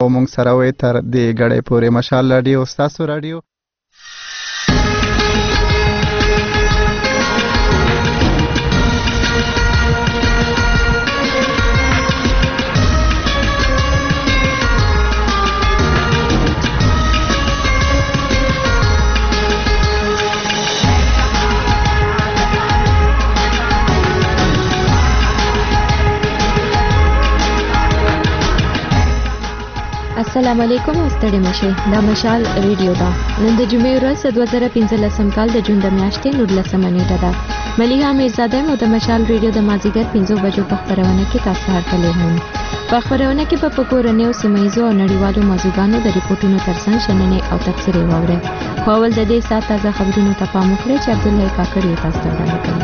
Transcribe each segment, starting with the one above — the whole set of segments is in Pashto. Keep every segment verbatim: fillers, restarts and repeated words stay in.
مونږ سره وې تر دې غړې پورې مشال رادیو ستاسو رادیو السلام علیکم ستړي مشه دا مشال ریډیو دا نن د جمعې ورځ د دوه زره پنځلسم کال د جون د میاشتې نولسمه نیټه ده ملیحه میرزاده مو د مشال ریډیو د مازیګر پنځو بجو په خبرونه کې تاسو هرکلی هم په خبرونه کې په پکورنې او سیمایزو او نړیوالو موضوعاتو د ریپورتونو ترڅنګ شننې او تفسیرې واورئ خو اول د دې سات تازه خبرونو ته پام وکړئ چې عبدالله کاکړ تاسو ته وړاندې کوي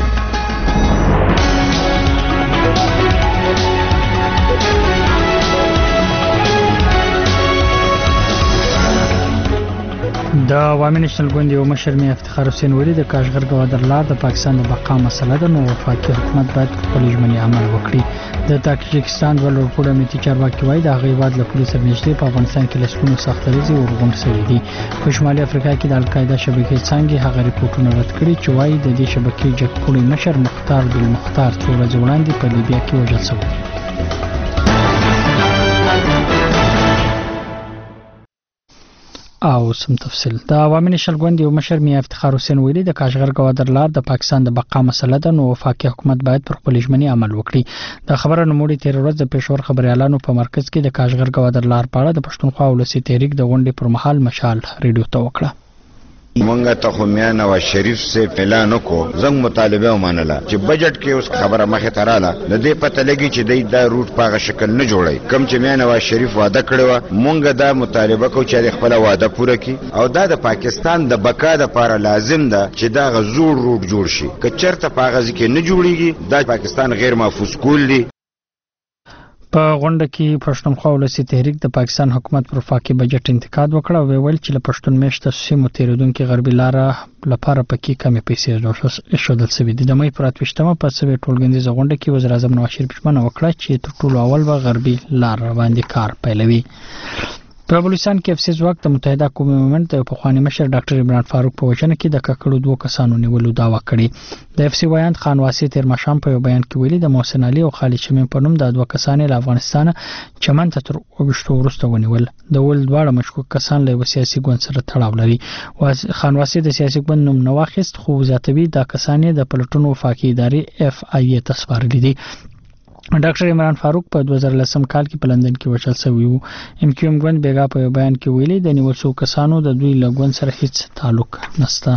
د عوامي نېشنل ګوند یو مشر مې افتخار حسین ولی د کاشغر ګوادرلار د پاکستان د بقا مسله ده نو وفاقي حکومت باید خپل ژمنې عمل وکړي د تاجکستان ولورپوړ امنیتي چارواکي وایي د هغې هیواد له پولیس سره نږدې په افغانستان کې لسګونو سختدریزې ورغونډ شوي دي په شمالي افریقا کې د القاعده شبکې څانګې هغه ریپورټونه رد کړي چې وایي د دې شبکې جګپوړی مشر مختار بالمختار څو ورځې وړاندې په لیبیا کې وژل شوی دی او سم تفصیل د عوامي نېشنل ګوند یو مشر مې افتخار حسین ویلي د کاشغر ګوادرلار د پاکستان د بقا مسله ده نو وفاقي حکومت باید پر خپل ژمنې عمل وکړي د خبره نوموړي تیر ورځ د پېښور خبريالانو په مرکز کې د کاشغر ګوادرلار په اړه د پښتونخوا ولسي تحریک د غونډې پر مهال مشال ریډیو ته وکړه مونږه ته خو میا نواز شریف سے اعلان وکړو زنګ مطالبه ومنله چې بجټ کې اوس خبره مخه تراله د دې پته لګي چې د دا روټ پاغه شکل نه جوړي کم چې میا نواز شریف وعده کړو مونږه دا مطالبه کو چې خپل وعده پوره کړي او دا د پاکستان د بقا لپاره لازم ده چې دا غزور روټ جوړ شي که چرته پاغه ځکه نه جوړيږي دا پاکستان غیر محفوظ کول دي په غونډه کې پښتونخوا ولسي تحریک د پاکستان حکومت پر وفاقي بجټ انتقاد وکړ او ویل چې له پښتون میشته سیمو تیریدونکو غربي لاره لپاره پکې کمې پیسې شودل شوې دي د مې پر اتوشتمه په سوي ټولګندې غونډه کې وزیر اعظم نواز شریف ژمنه وکړه چې تر ټولو اول به غربي لاره باندې کار پیلوي په بلوچستان کې افسوس وخت د متحده قومي مومنت د پخوانی مشر ډاکټر عمران فاروق په وجنه کې د ککړو دوه کسانو نیولو داوا کړې د اف سی وایند خان واسي تیر مشام په بیان کې ویلي د محسن علي او خالد شمیم په نوم د دوه کسانې له افغانستان چمن ته تر وګشتو ورسته ونیول د ول دواړه مشکوک کسان له سیاسي ګوند سره تړاو لري خان واسي د سیاسي ګوند نوم نو واخیست خو ذاتوي د کسانې د پلټونو وفاقي ادارې اف آی ای تسپارلې دي ډاکټر عمران فاروق په دوه زره لسم کال کې په لندن کې وژل شوی وو ام کیو ام ګوند بیګا په بیان کې ویلي د نیول شو کسانو د دوی له ګوند سره هیڅ تعلق نشته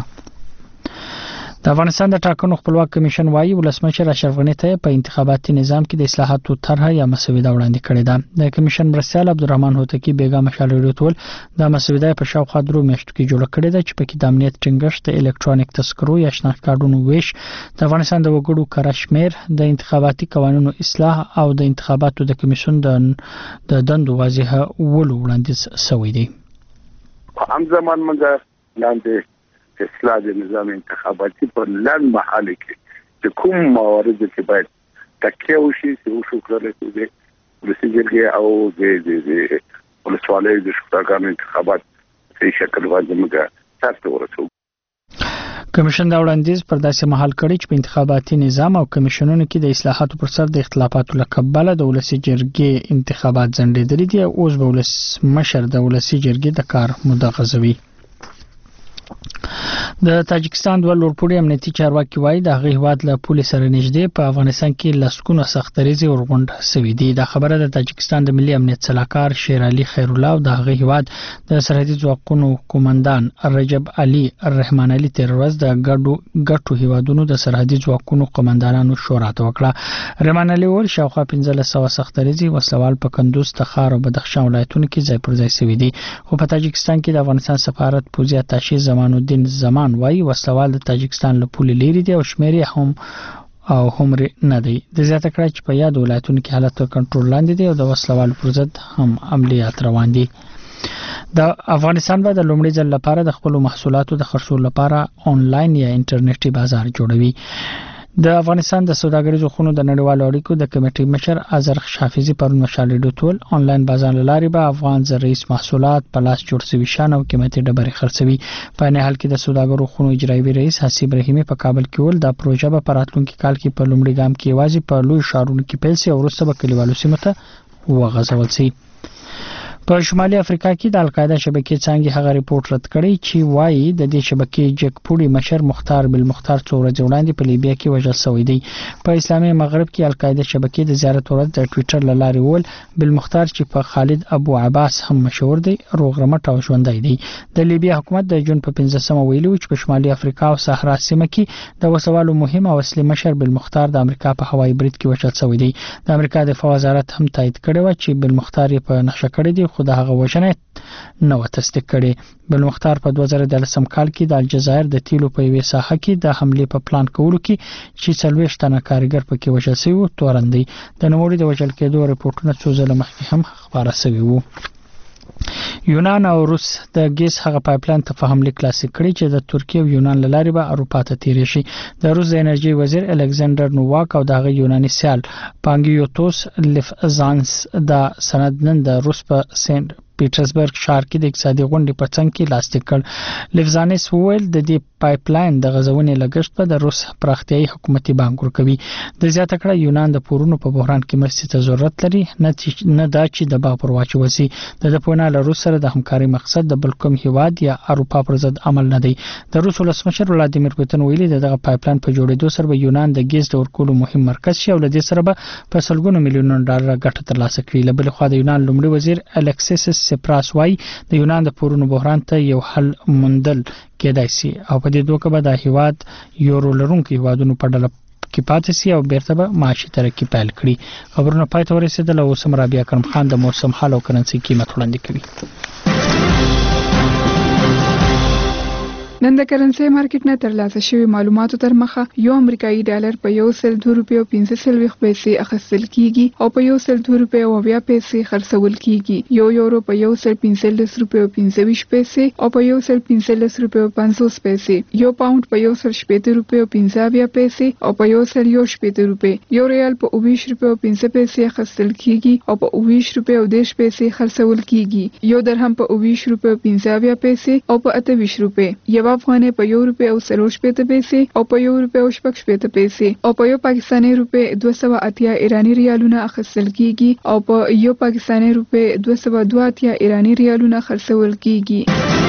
د افغانستان د ټاکنو خپلواک کمیشن وايي ولسمشر اشرف غنی ته په انتخاباتي نظام کې د اصلاحاتو طرحه یا مسوده وړاندې کړې ده د کمیشن مرستیال عبدالرحمن هوتکی بیګا مشال ورتول د مسوده په شاوخوا درو میاشتو کې جوړ کړې ده چې په کې د امنیت ټینګښت د الکترونیک تذکرو یا شناخت کارډونو ویش د افغانستان د وګړو کرشمیر د انتخاباتي قوانینو اصلاح او د انتخاباتو د کمیشن د دندو واضحه ولو وړاندیز شوی دی هم زمان منځ لاندې اصلاح د نظام انتخاباتي په لړ محل کې چې کوم موارد چې باید تکیه وشي چې وشو کړل چې د ولسي جرګې او د د ولسوالۍ د شورا انتخابات په شکل باندې موږ تاسو ورسو کمیشن دا وړاندیز پر داسې محل کړی چې په انتخاباتي نظام او کمیشنونو کې د اصلاحاتو پر سر د اختلافاتو لکبله د ولسي جرګې انتخابات ځنډېدلي دي او اوس به ولسمشر د ولسي جرګې د کار موده غځوي د تاجکستان د ولورپوړي امنیتي چارواکي وایي د هغې هیواد له پولیس سره نږدې په افغانستان کې لسګونه سختدریزې ورغونډ شوي دي دا خبره د تاجکستان د ملي امنیت سلاکار شیر علي خیر الله او د هغې هیواد د سرحدي ځواکونو قومندان رجب علي الرحمن علي تیر ورځ د ګډو ګټو هیوادونو د سرحدي ځواکونو قومندانانو شورا ته وکړه رحمان علي ول شاوخوا پنځلس سوه سختدریزې وسلوال په کندوز تخار او بدخشان ولایتونو کې ځای پر ځای شوي دي خو په تاجکستان کې د افغانستان سفارت پوزي اتاشي زمان الدین زمان وایي وسلوال د تاجکستان له پولې لري دي او شمېر هم او هم نه دی د زیاته کړه چې په یاد ولایتونو کې حالت کنټرول لاندې دی او د وسلوال پر ضد هم عملیات روان دي د افغانستان به د لومړي ځل لپاره د خپل محصولاتو د خرڅولو لپاره آنلاین یا انټرنیټي بازار جوړوي د افغانستان د سوداګریزو خونو د نړیوالو اړیکو د کمیټې مشر اظهر حافظي پرون مشال ډوټول آنلاین بازار لاري به افغان زرعي محصولات په لاس جوړ شوي شان او قیمتي ډبرې خرڅوي. په نه حال کې د سوداګرو خونو اجرایي رئیس حسیب رحیمي په کابل کې ول د پروژه په راتلونکي کال کې په لومړي ګام کې واځي په لوی شهرونو کې پیل شي او وروسته به کلیوالو سیمو ته وغځول شي. په شمالي افریقا کې د القاعده شبکې څنګه هغه ریپورت رد کړی چې وایي د دې شبکې جګپوړي مشر مختار بالمختار څو ورځې وړاندې په لیبیا کې وژل شوی دی. په اسلامي مغرب کې القاعده شبکې د زیارت ورځ د ټوئیټر له لارې ول بالمختار چې په خالد ابو عباس هم مشهور دی روغ رمټ او ژوندۍ دی. د لیبیا حکومت د جون په پنځمه ویلو چې په شمالي افریقا او صحرا سیمه کې د وسوالو مهم او اصلي مشر بالمختار د امریکا په هوایي برید کې وژل شوی دی. د امریکا دفاع وزارت هم تایید کړی و چې بالمختار په نقشه کړی دی خو د هغه وژنه نو تصدیق کړي. بالمختار په دوه زره دولسم کال کې د الجزایر د تیلو په یوې ساحه کې د حمله په پلان کولو کې چې څلوېښت تنه کارګر پکې وژل شوي تورندي. د نوموړي د وژل کېدو رپورټونه څو ځله مخکې هم خبره شوي وو. یونان او روس د ګیس هغه پایپلاین ته فهم لیک لاسلیک کړی چې د ترکیه او یونان لاري به اروپا ته تیری شي. د روس د انرژي وزیر الکساندر نوواک او د یوناني سیال پانګیوتوس لیفزانس د سند نن د روس په سنت پیټرزبرګ ښار کې د اقتصادي غونډې په څنګ کې لاسلیک کړ. لیفزانس وویل د دې پایپلاین د غزونې لګښت په د روس پراختیایي حکومتي بانک ورکوي. د زیاته کړه یونان د پورونو په بحران کې مرستې ته ضرورت لري نه دا چې د باغ پر واچو وسی. د پونه له روس سره د همکاري مقصد د بل کوم هیواد یا اروپا پر ضد عمل نه دی. د روس ولسمشر ولادیمیر پوتین ویلي دغه پایپلاین په جوړېدو سره به یونان د ګیس د ورکولو مهم مرکز شي او له دې سره به په سلګونو میلیونونو ډالر ګټه ترلاسه کړي. له بل خوا د یونان لومړي وزیر الکسیس سپراس وای د یونان د پورونو بحران ته یو حل موندل کېدای شي او په دې دوه کې به د هیواد یورو لرونکو هیوادونو په ډله کې پاتې شي او بیرته به معاشي ترقی پیل کړي. خبرونه پای ته ورسېدل او سم رابعه کرم خان د موسم حال او کرنسي قیمت وړاندې کوي. نن د کرنسي مارکیټ نه ترلاسه شوی معلوماتو تر مخه یو امریکایي ډالر په یو سل دوه روپیو او پنځه سلويخ پیسې اخیستل کیږي او په یو سل دوه روپیو او بیا پیسې خرڅول کیږي. یو یورو په یو سل پنځه روپیو او پنځه ویشت پیسې او په یو سل پنځه روپیو او پنځوس پیسې. یو پاوند په یو سل شپږ روپیو او پنځه بیا پیسې او په یو سل یو شپږ روپیو. یو ریال په اووه روپیو او پنځه پیسې اخیستل کیږي او په اووه روپیو او دېرش پیسې خرڅول کیږي. یو درهم په اووه روپیو او پنځه بیا پیسې او په اته ویشت روپیو. یو افغانۍ په یو روپیه او څلور شپېته پیسې او په یو روپیه او شپږ شپېته پیسې او په یو پاکستاني روپیه دوه سوه اتیا ایرانی ریالونه اخیستل کیږي او په یو پاکستاني روپیه دوه سوه دوه اتیا ایرانی ریالونه خرڅول کیږي.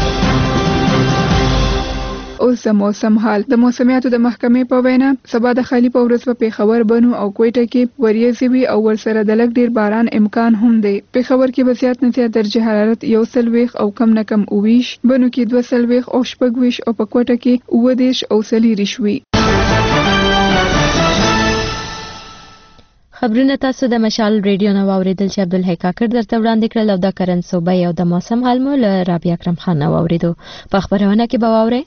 اوس د موسم حال. د موسمیاتو د محکمې په وینا سبا د خالی په ورځ په پیښور بنو او کوټه کې وریځې وي او ورسره د لږ ډیر باران امکان هم دی. پیښور کې به زیات نه زیات درجه حرارت یو سلويخ او کم نه کم اوویش، بنو کې دوه سلويخ او شپږویش او په کوټه کې اووه دېرش او څلېرویشت وي. خبرونه تاسو د مشال ریډیو نو اوریدل چې عبدالحی کاکړ درته وړاندې کړل او د کرن صوبې او د موسم حال مو له رابعه اکرم خان اوریدو. په خبرونه کې به واورئ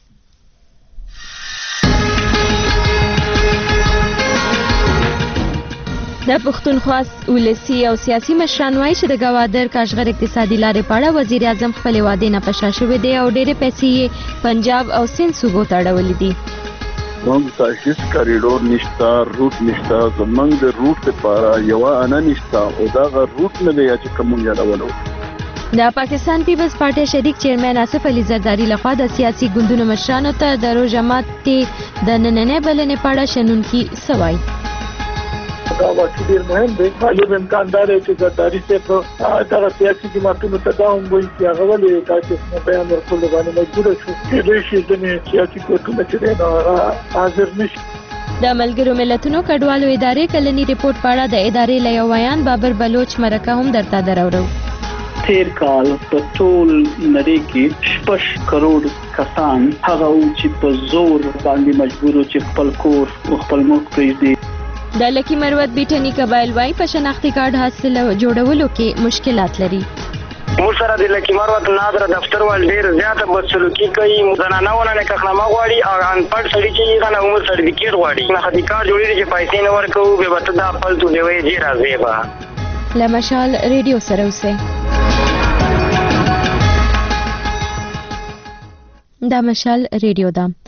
د پښتونخوا ولسی او سیاسي مشران وایي چې د ګوادر کاشغر اقتصادي لارې په اړه وزیر اعظم خپل وعده نه پشا شوې دی او ډېرې پیسې پنجاب او سند صوبو ته اړولې دي. موږ ته هیڅ کریډور نشته، روټ نشته، زمونږ د روټ لپاره یو انا نشته او دا غ روټ نه دی چې کوم یادولو. د پاکستان پیپلز پارټي شریک چیرمن آصف علي زرداری لخوا د سیاسي ګوندونو مشرانو ته د روجمات د نننې بلنې په اړه شنونکي سوای. دا واقعي ډیر مهم دی. غالب امکان دا دی چې زرداری صاحب دغه سیاسي جماعتونو ته دا هم وایي چې هغه ولې تاسو بیان ورکول باندې مجبور شو چې دوی شي ځینې سیاسي ګوندونه چې دی نو حاضر نشي. د ملګرو ملتونو کډوالو ادارې کلنی ریپورت په اړه د ادارې له یو ویان بابر بلوچ مرکه هم درته درورو. تیر کال په ټول نړۍ کې شپږ کروڑ کسان هغه چې په زور باندې مجبور چې خپل کور او خپل ملک پرېږدي. د لکی مروت بیٹنی قبایل وای په شناختی کارت حاصل جوړولو کې مشکلات لري. موږ سره د لکی مروت نادر دفتر ول ډیر زیاته بدسلوکي کوي. زنانهونه نه کخنامه غواړي او انپړ سړي چې غنه عمر سرټیفیکیټ غواړي. نه خدي کار جوړیږي چې پیسې نه ورکوي به وته د خپل تو دی وی جی راځي به. لمشال ریډیو سره اوسه. دا مشال ریډیو ده.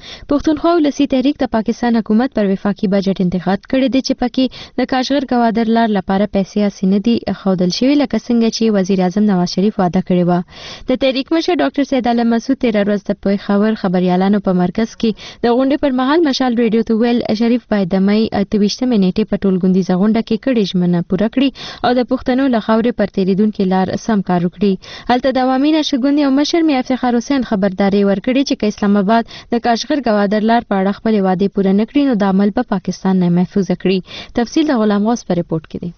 پښتونخوا ولسی تحریک د پاکستان حکومت پر وفاقي بجټ انتقاد کړی دی چې پکې د کاشغر گوادر لار لپاره پیسې اسینه دي خودل شوی لکه څنګه چې وزیر اعظم نواز شریف وعده کړی و. د تحریک مشر ډاکټر سید عالم مسعود تیر ورځ د پیښور خبريالانو په مرکز کې د غونډې پر مهال مشال ریډیو ته ویل شریف باید د مې اتهشتمې نیټې په ټولګوندیزه غونډه کې کړي ژمنه پوره کړي او د پښتنو له خاورې پر تیریدونکو لار سم کار وکړي. هلته د عوامي نشګوندي او مشر میا افتخار حسین خبرداري ورکړي چې اسلام آباد د کاشغر گوادر لار په اړه خپل وعده پوره نکړي نو د عمل په پاکستان نه محفوظ کړي. تفصیل د غلام غوث په ریپورت کې دی.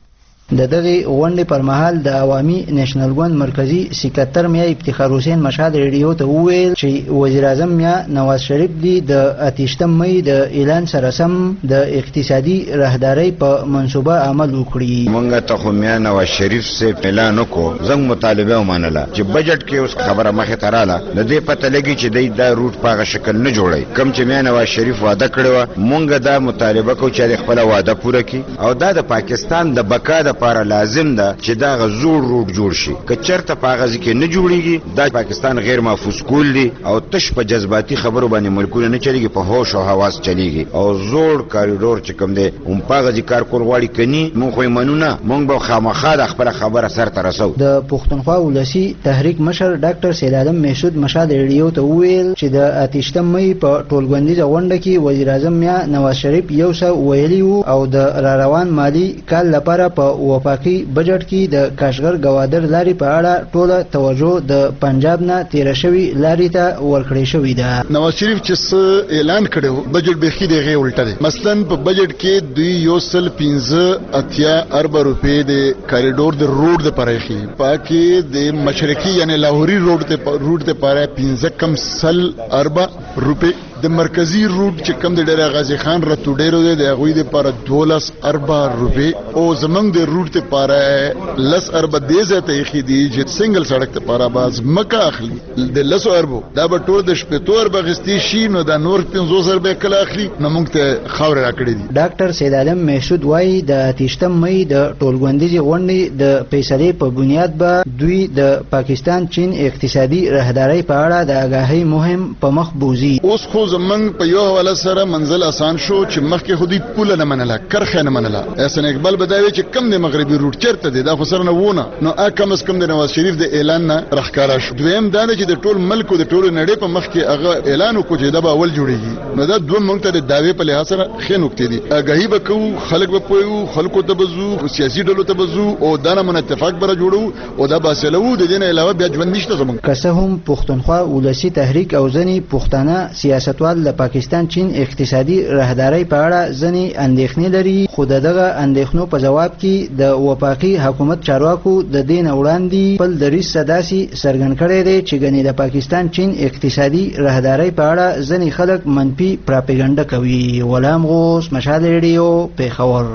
د دغه غونډې پر مهال د عوامي نېشنل ګوند مرکزی سکرټر میا افتخار حسین مشهد ریډیو ته وویل چې وزیر اعظم میا نواز شریف دی د اتهشتم مې د اعلان سره سم د اقتصادي راهدارۍ په منصوبه عمل وکړي. مونږ ته خو میا نواز شریف سے اعلان وکړو زنګ مطالبه ومنله چې بجټ کې اوس خبره مخه تراله د دې پته لګي چې د دا روټ په شکل نه جوړي کم چې میا نواز شریف وعده کړو مونږ دا مطالبه کو چې خپل وعده پوره کړي او دا د پاکستان د بقا د لپاره لازم ده چې دا غزور روټ جوړ شي. که چرته پاغازي کې نه جوړیږي دا پاکستان غیر محفوظ کول دي او تش په جذباتي خبرو باندې ملکونه نه چلیږي په هوش او حواس چلیږي او زوړ کاریډور چې کوم دی هم پاغازي کار کول غواړي کني مونږ خو منونه مونږ به خامخا د خپل خبره سر ته رسو. د پښتونخوا ولسی تحریک مشر ډاکټر سید عالم مسعود مشهد ریډیو ته ویل چې د اتهشتم مې په ټولګوندیزه غونډه کې وزیر اعظم میا نواز شریف یو څه ویلی او د را روان مالی کال لپاره په وفاقي بجټ کې د کاشغر گوادر لاري په اړه ټوله توجه د پنجاب نه تیر شوی لاري ته ورکړې شوې ده. نواز شریف چې اعلان کړو بجټ به خې دیغه الټه ده. مثلا په بجټ کې دوی یو سل پنځه اتیا ارب روپے د کاریډور د روډ د پرېخي پاکي د مشرقي یعنی لاهوري روډ ته روډ ته پاره پنځه کم سل ارب روپے د مرکزی روټ چې کم د ډیر غازی خان رتو ډیرو د غوی د پر دولس اربع روپے او زمنګ د روټ ته پاره لس اربع دیزه ته خېدي چې سنگل سړک ته پاره باز مکه اخلي د لس اربع دا به ټول د شپتور بغستی شي نو د نور پنځوس اربع کله اخلي نو موږ ته خاور راکړي دي. ډاکټر سید عالم مسعود وايي د اتهشتم مې د ټولګوندیزي غونډې د فیصلې په بنیاد به دوی د پاکستان چین اقتصادي راهدارۍ په اړه د آگاهۍ مهم په مخ بوزي. اوس خو زمنګ په یو حواله سره منزل آسان شو چې مخکې خودي پوله نه منله کرخه نه منله. احسن اقبال بداوي چې کم د مغربي روټ چرته دي دا خو سره نه وونه نو ا کم اس کم د نواز شریف د اعلان نه راخکارا شو. دویم دا چې د ټول ملک او د ټول نړۍ په مخ کې هغه اعلان وکړي چې دا به اول جوړیږي نو دا دوه مونږ ته د داوی په لحاظ سره خې نکته دي. آگاهی وکړو خلک به پوهو خلکو ته بزو سیاسي ډلو ته بزو او دا نه من اتفاق بره جوړو او دا باسلو د دین علاوه بیا ژوند نشته زمونږ. که څه هم پښتونخوا ولسی تحریک او ځنی پښتانه سیاستوال د پاکستان چین اقتصادي راهدارۍ په اړه ځنې اندېښنې لري خو دغه اندېښنو په جواب کې د وفاقي حکومت چارواکو د دین وړاندې خپل دریځ سداسي څرګند کړی دی چې ګنې د پاکستان چین اقتصادي راهدارۍ په اړه ځنې خلک منفي پراپګاندا کوي. غلام غوث مشهد ریډیو پیښور.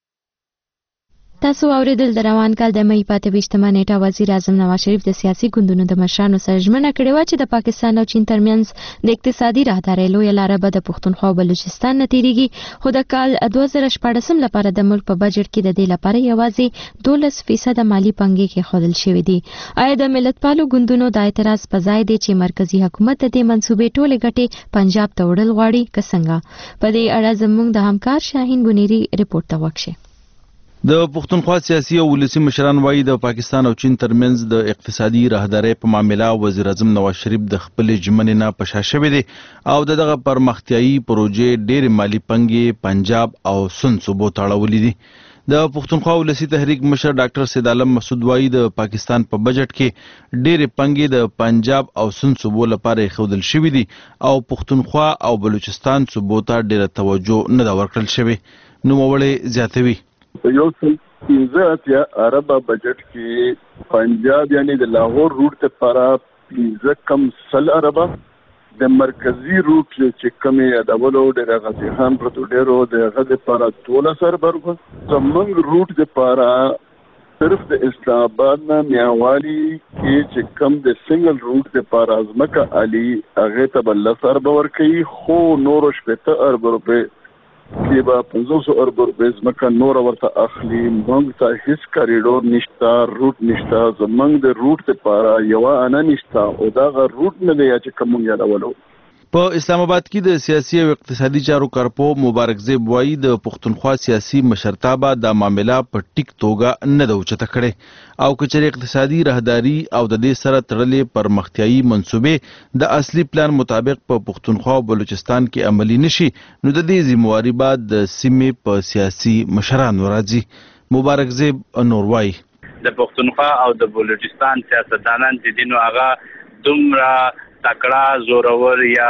تاسو اوریدل د روان کال د مې پاتې وشتمه نیټه وزیر اعظم نواز شریف د سیاسي ګوندونو د مشرانو سره ژمنه کړې و چې د پاکستان او چین ترمنځ د اقتصادي راهدارۍ لویه لاره به د پښتونخوا او بلوچستان نه تیریږي خو د کال دوه زره شپاړسم لپاره د ملک په بجټ کې د دې لپاره یوازې دولس فیصد مالی پنګې کېښودل شوې دي. آیا د ملتپالو ګوندونو د اعتراض په ځای دی چې مرکزی حکومت د دې منصوبې ټولې ګټې پنجاب ته وړل غواړي که څنګه؟ په دې اړه زموږ د همکار شاهین بنيري ریپورت ته وکړئ. د پښتونخوا سیاسي او ولسی مشران وایي د پاکستان او چین ترمنځ د اقتصادي راهدارۍ په معاملې وزیر اعظم نواز شریف د خپل ژمنې نه پشا شوی دی او دغه پرمختیايي پروژې ډېر مالی پنګې پنجاب او سند صوبو ته اړولې دي. د پښتونخوا ولسی تحریک مشر ډاکټر سید عالم مسعود وایي د پاکستان په بجټ کې ډېر پنګې د پنجاب او سند صوبو لپاره خودل شوی دي او پښتونخوا او بلوچستان صوبو ته ډېر توجه نه دا ورکړل شوی. نو وړي زیاتوي په یو سل پنځه اتیا اربه بجټ کې پنجاب یعنی د لاهور روټ ته پاره پنځه کم سل اربه د مرکزی روټ چې کمې ادولو ډېر غزي خان پرتو ډېرو د غزي پاره دولس اربه زمنګ روټ د پاره صرف د اسلام آباد نه میاوالی کې چې کم د سنگل روټ د پاره ازمکه علي هغه ته بل سر باور کوي خو نور شپته اربه روپے کې با پنځوس ارب روپے ځمکه نور ورته اخلي. موږ ته هیڅ کاریډور نشته روټ نشته زمنګ د روټ لپاره یو انا نشته او دا غ روټ نه دی چې کوم یادولو. په اسلام آباد کې د سیاسي او اقتصادي چارو کارپو مبارک زیب وایي د پښتونخوا سیاسي مشرتابه د معامله په ټیک توګه نه ده اوچته کړې او که چېرې اقتصادي راهداري او د دې سره تړلې پرمختیایي منصوبې د اصلي پلان مطابق په پښتونخوا او بلوچستان کې عملي نشي نو د دې ذمہواري به د سیمې په سیاسي مشرانو راځي. مبارک زیب نور وایي د پښتونخوا او د بلوچستان سیاستدانان چې دي نو هغه دومره تکړه زورور یا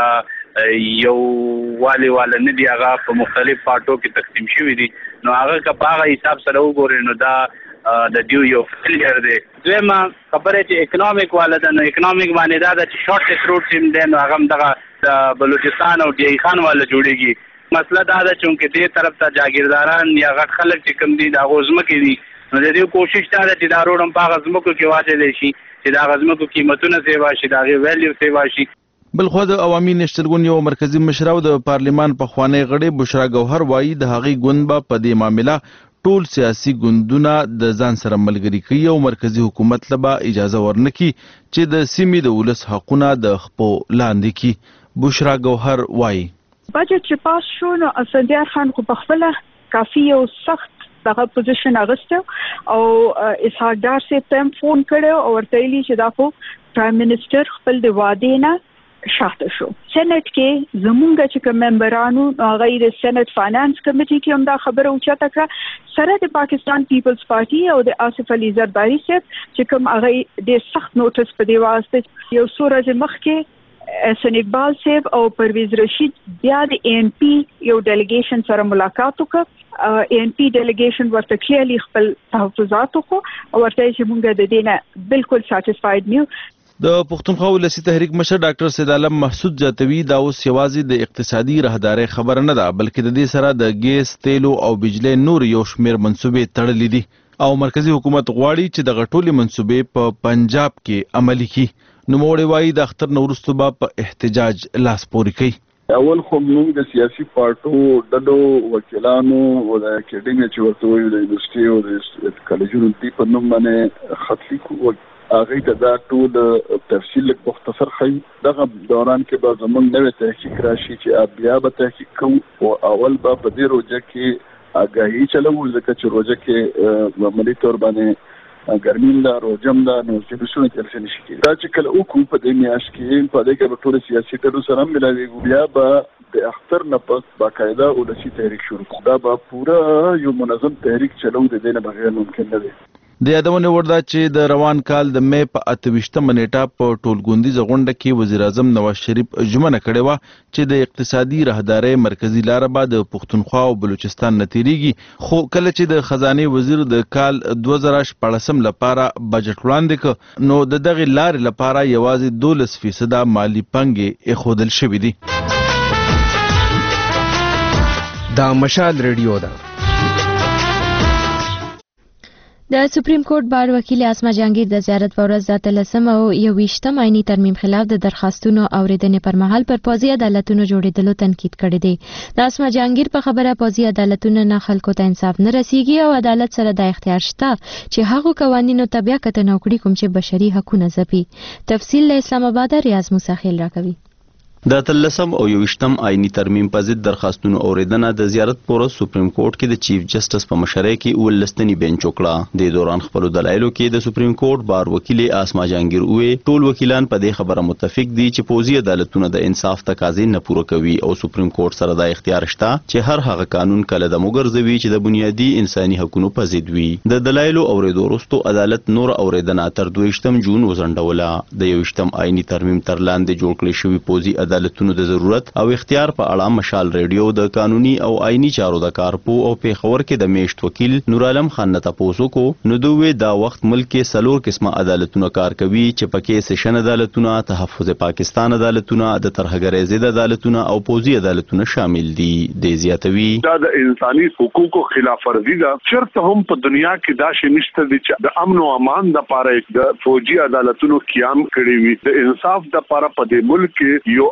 یو والی والا نه دي، هغه په مختلف پارټو کې تقسیم شوي دي، نو هغه که په هغه حساب سره وګورئ نو دا د دیو یو فیلیر دی. دویمه خبره چې اکنامک والا ده، نو اکنامک باندې دا ده چې شارټ روټ سیم دی، نو هغه هم دغه د بلوچستان او ډی خان والا جوړېږي. مسله دا ده چې دې طرف ته جاګیرداران یا غټ خلک چې کوم دي د هغو ځمکې دي، نو د دې کوشش دا ده چې دا روډ هم په هغه ځمکو کې واچولی شي چې د هغه ځمکو قیمتونه سیوا شي، د هغې ویلیو سیوا شي. بلخوا د عوامي نشترګون یو مرکزی مشر او د پارلیمان پخوانی غړی بشرا ګوهر وایي د هغې ګوند به په دې معامله ټول سیاسي ګوندونه د ځان سره ملګري کوي او مرکزی حکومت له به اجازه ورنکړي چې د سیمې د ولس حقونه د خپو لاندې کړي. بشرا ګوهر وایي بجټ چې پاس شو نو اسدیار خان خو په خپله کافي او سخت دغه پوزیشن اغسته او اسحاق ډار سے تم فون کړو او ورته ویلي چې دا خو پرایم منسٹر خپل د وعدې نه شاته شو. سېنات کې زمونږ چې کوم ممبرانو هغه د سېنات فاینانس کمیټي کې هم دا خبره اوچته کړه سره د پاکستان پیپلز پارټي او د آصف علي زرداری صاحب چې کوم هغه د سخت نوټس په دی واسطه یو څو ورځې مخکې احسن اقبال صاحب او پرویز رشید بیا د اے ان پی یو ډیلیګیشن سره ملاقات وکړ. اے ان پی ډیلیګیشن ورته کلیرلی خپل تحفظات وکړو او ورته چې موږ د دې نه بالکل ساتیسفاید نیو. د پښتونخوا ولسی تحریک مشر ډاکټر سید عالم محسود جاتوی دا اوس یوازې د اقتصادي راهدارۍ خبره نه ده بلکې د دې سره د ګیس تیلو او بجلی نور یو شمیر منصوبې تړلې دي او مرکزی حکومت غواړي چې د غټولې منصوبې په پنجاب کې عملي کړي. نوموړی وایي د اختر نه وروسته به په احتجاج لاس پورې کوي. اول خو موږ د سیاسي پارټو ډلو وکیلانو او د اکیډمي چې ورته وایي د یونیورسټي او د کالجونو دي په نوم باندې خط لیکو، هغې ته دا ټول تفصیل لږ مختصر ښیي. دغه دوران کې به زموږ نوی تحقیق راشي چې بیا به تحقیق کوو او اول به په دې روجه کې آګاهي چلوو ځکه چې روجه کې عملي طور باندې ګرمین دا روجم دا نو سیبسونه کلسه نشي کېږي. دا چې کله وکړو په دې میاشت کې په دې کې به ټول سیاسي ډلو سره هم ملاویږو، بیا به د اختر نه پس باقاعده ولسي تحریک شروع کړو. دا به پوره یو منظم تحریک چلو د دې نه بغیر ممکن نه دی. د یادونې وړ ده چې د روان کال د مې په اته ویشتمه نیټه په ټولګوندیزه غونډه کې وزیر اعظم نواز شریف ژمنه کړې وه چې د اقتصادي راهدارۍ مرکزي لاره به د پښتونخوا او بلوچستان نه تېرېږي، خو کله چې د خزانې وزیر د کال دوه زره شپاړسم لپاره بجټ وړاندې کړ نو د دغې لارې لپاره یوازې دولس فیصده مالي پانګې ایښودل شوي دي. دا مشال ریډیو ده. د سپریم کورټ بار وکیل اسما جهانگیر د زیارت په ورځ د اتلسم او یوویشتم آئیني ترمیم خلاف د درخواستونو اوریدنې پر مهال پر پوځي عدالتونو جوړېدلو تنقید کړی دی. د اسما جهانگیر په خبره پوځي عدالتونو نه خلکو ته انصاف نه رسیږي او عدالت سره د اختیار شته چې هغو قوانینو ته بیا کتنه وکړي کوم چې بشري حقونه ځپي. تفصیل له اسلام آباد ریاض موسی خیل راکوي. د اتلسم او یوویشتم آئیني ترمیم په ضد درخواستونو اوریدنه د زیارت په ورځ سپریم کورټ کې د چیف جسټس په مشرۍ کې ولستنی بینچ وکړه. د دوران خپلو دلایلو کې د سپریم کورټ بار وکیل اسما جهانگیر وې ټول وکیلان په دې خبره متفق دي چې پوځي عدالتونه د انصاف تقاضې نه پوره کوي او سپریم کورټ سره د اختیار شته چې هر هغه قانون کله د مګرځوي چې د بنیادي انساني حقوقو په ضد وي. د دلایلو اوریدو وروسته عدالت نور اوریدنه تر دویشتم جون وزنډوله. د یوویشتم آئیني ترمیم تر لاندې جوړ کړل شوي پوځي عدالتونو د ضرورت او اختیار په اړه مشال ریډیو د قانوني او آئینی چارو د کارپو او پیښور کې د میشت وکیل نور عالم خان نه تاسو کو نو دوی دا وخت ملک کې سلور قسمه عدالتونه کار کوي چې پکې سیشن عدالتونه، تحفظ پاکستان عدالتونه، د ترهګرۍ ضد عدالتونه او پوځي عدالتونه شامل دي. د زیاتوي دا د انساني حقوقو خلاف ورزي ده. چرته هم په دنیا کې دا شی نشته چې د امن او امان د لپاره د فوجي عدالتونو قیام کړي وي. د انصاف د لپاره په دې ملک کې یو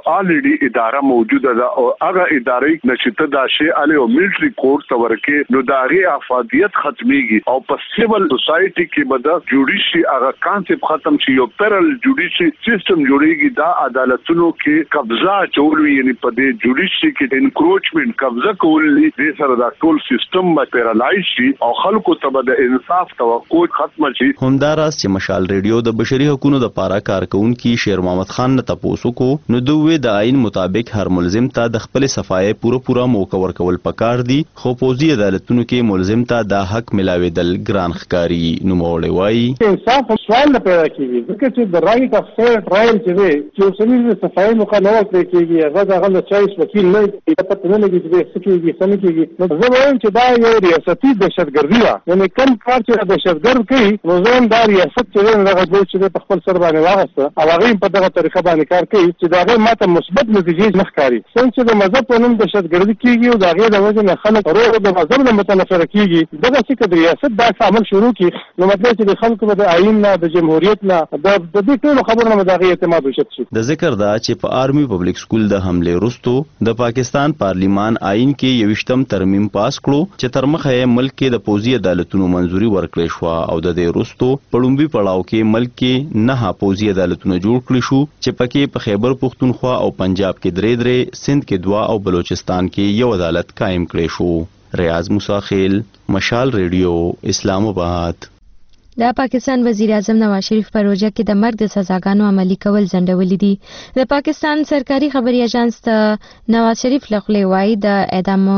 الریډي اداره موجوده ده او هغه ادارې نشته دا شی علي او ملټري کورس ورکه نو دا غي افادیت ختميږي او په سیول سوسايټي کې بده جوډیشي هغه کانسپټ ختم شي یو پیرل جوډیشي سیستم جوړیږي دا عدالتونو کې قبضه چولوي یعنی په دې جوډیشي کې انکروچمنت قبضه کولې دې سره دا ټول سیستم به پیرالایز شي او خلکو ته د انصاف توقع ختم شي. همداراز چې مشال ریډیو د بشري حقوقو د پاره کارکونکو شیر محمد خان نه تاسو کو نو دوی د آئین مطابق هر ملزم ته د خپل صفای پوره پوره موقع ورکول پکار دي خو پوزي عدالتونو کې ملزم ته د حق ملاویدل ګران ښکاری نو موړی وای انصاف سوال نه پیدا کیږي ځکه چې د رایټ اف فیر ټرایل چې دی چې اوسنی د صفای موقع نه ورکړي کیږي هغه د غل چایس وکیل نه پته نه لګي چې څه کیږي څه نه کیږي نو زه وایم چې دا یو ریاستي دهشتګردي ده یعنی کوم کار چې دهشتګرد کوي نو زه دا ریاست چې دغه دوی چې په خپل سر باندې واغسته او هغه په دغه طریقه باندې کار کوي چې دا غي ماته مثبت نتیجې نه ښکاري څنګه د مذهب په نوم دهشتګردي کیږي او دا غي د وجه نه خلک ورو د مذهب نه متنفر کیږي دغه څه د ریاست دا عمل شروع کی نو مطلب چې د خلکو د آئین نه د جمهوریت نه د دې ټول خبرو نه مداغي اعتماد وشت شي. د ذکر دا چې په آرمي پبلک سکول د حمله وروسته د پاکستان پارلیمان آئین کې یوشتم ترمیم پاس کړو چې تر مخه ملک کې د پوزي عدالتونو منځوري ورکړې شو او د دې وروسته پړومبي پړاو کې ملک کې نه پوزي عدالتونه جوړ کړل شو چې پکې په خیبر پختونخوا او پنجاب کې درې درې سند کې دوا او بلوچستان کې یو عدالت قائم کړی شو. ریاض موسی خیل مشال ریډیو اسلام آباد. د پاکستان وزیر اعظم نواز شریف په روژه کې د مرګ د سزاګانو عملي کول ځنډولي دي. د پاکستان سرکاري خبري اژانس ته نواز شریف لخوا وایي د اعدام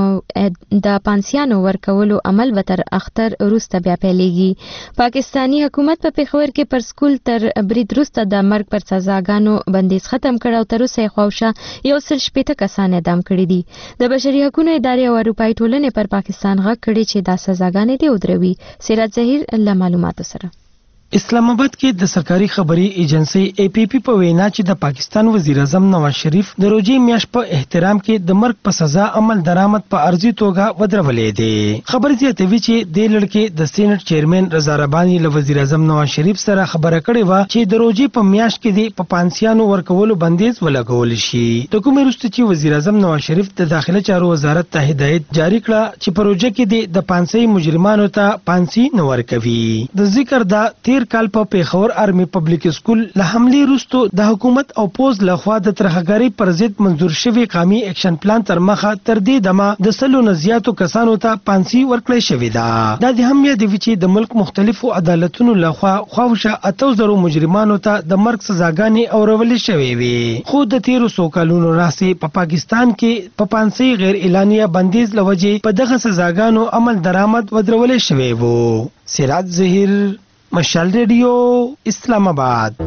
د پانسیانو ورکولو عمل به تر اختر وروسته بیا پیلېږي. پاکستانی حکومت په پیښور کې پر سکول تر برید وروسته د مرګ پر سزاګانو بندیز ختم کړ او تر اوسه یې خواوشا یو سل شپېته کسان اعدام کړي دي. د بشري حقوقو ادارې او اروپایي ټولنې پر پاکستان غږ کړی چې دا سزاګانې دې ودروي. سراج ظهیر له معلوماتو سره. اسلام آباد کې د سرکاري خبري ایجنسی ای پی پی په وینا چې د پاکستان وزیر اعظم نواز شریف د روزي میاش په احترام کې د مرګ په سزا عمل درآمد په ارزي توګه ودرولې دي. خبر زیاتوي چې د لړکې د سېنات چیرمن رضا رباني له وزیر اعظم نواز شریف سره خبره کړې و چې د روزي په میاش کې د په پانسیانو ورکولو بندیز ولګول شي. د کومې وروسته چې وزیر اعظم نواز شریف د داخله چارو وزارت ته هدایت جاری کړه چې په روزه کې د پانسي مجرمانو ته پانسي نه ورکوي. د ذکر دا تیر کال په پیښور آرمي پبلک سکول له حمله وروسته د حکومت او پوز لخوا د ترهګری پر ضد منظور شوی قومي اکشن پلان تر مخه تر دې دمه د سلو نزياتو کسانو ته پانسي ورکړی شوې ده. دا د هم یادوي چې د ملک مختلفو عدالتونو لخوا خواوشه اتو زرو مجرمانو ته د مرګ سزاګانې اورولې شوې وي. خو د تیرو سو کالونو راځي په پاکستان کې په پانسي غیر اعلانیه بندیز لوجه په دغه سزاګانو عمل درآمد ودرولې شوې وو. سراج ظهیر مشال ریډیو اسلام آباد.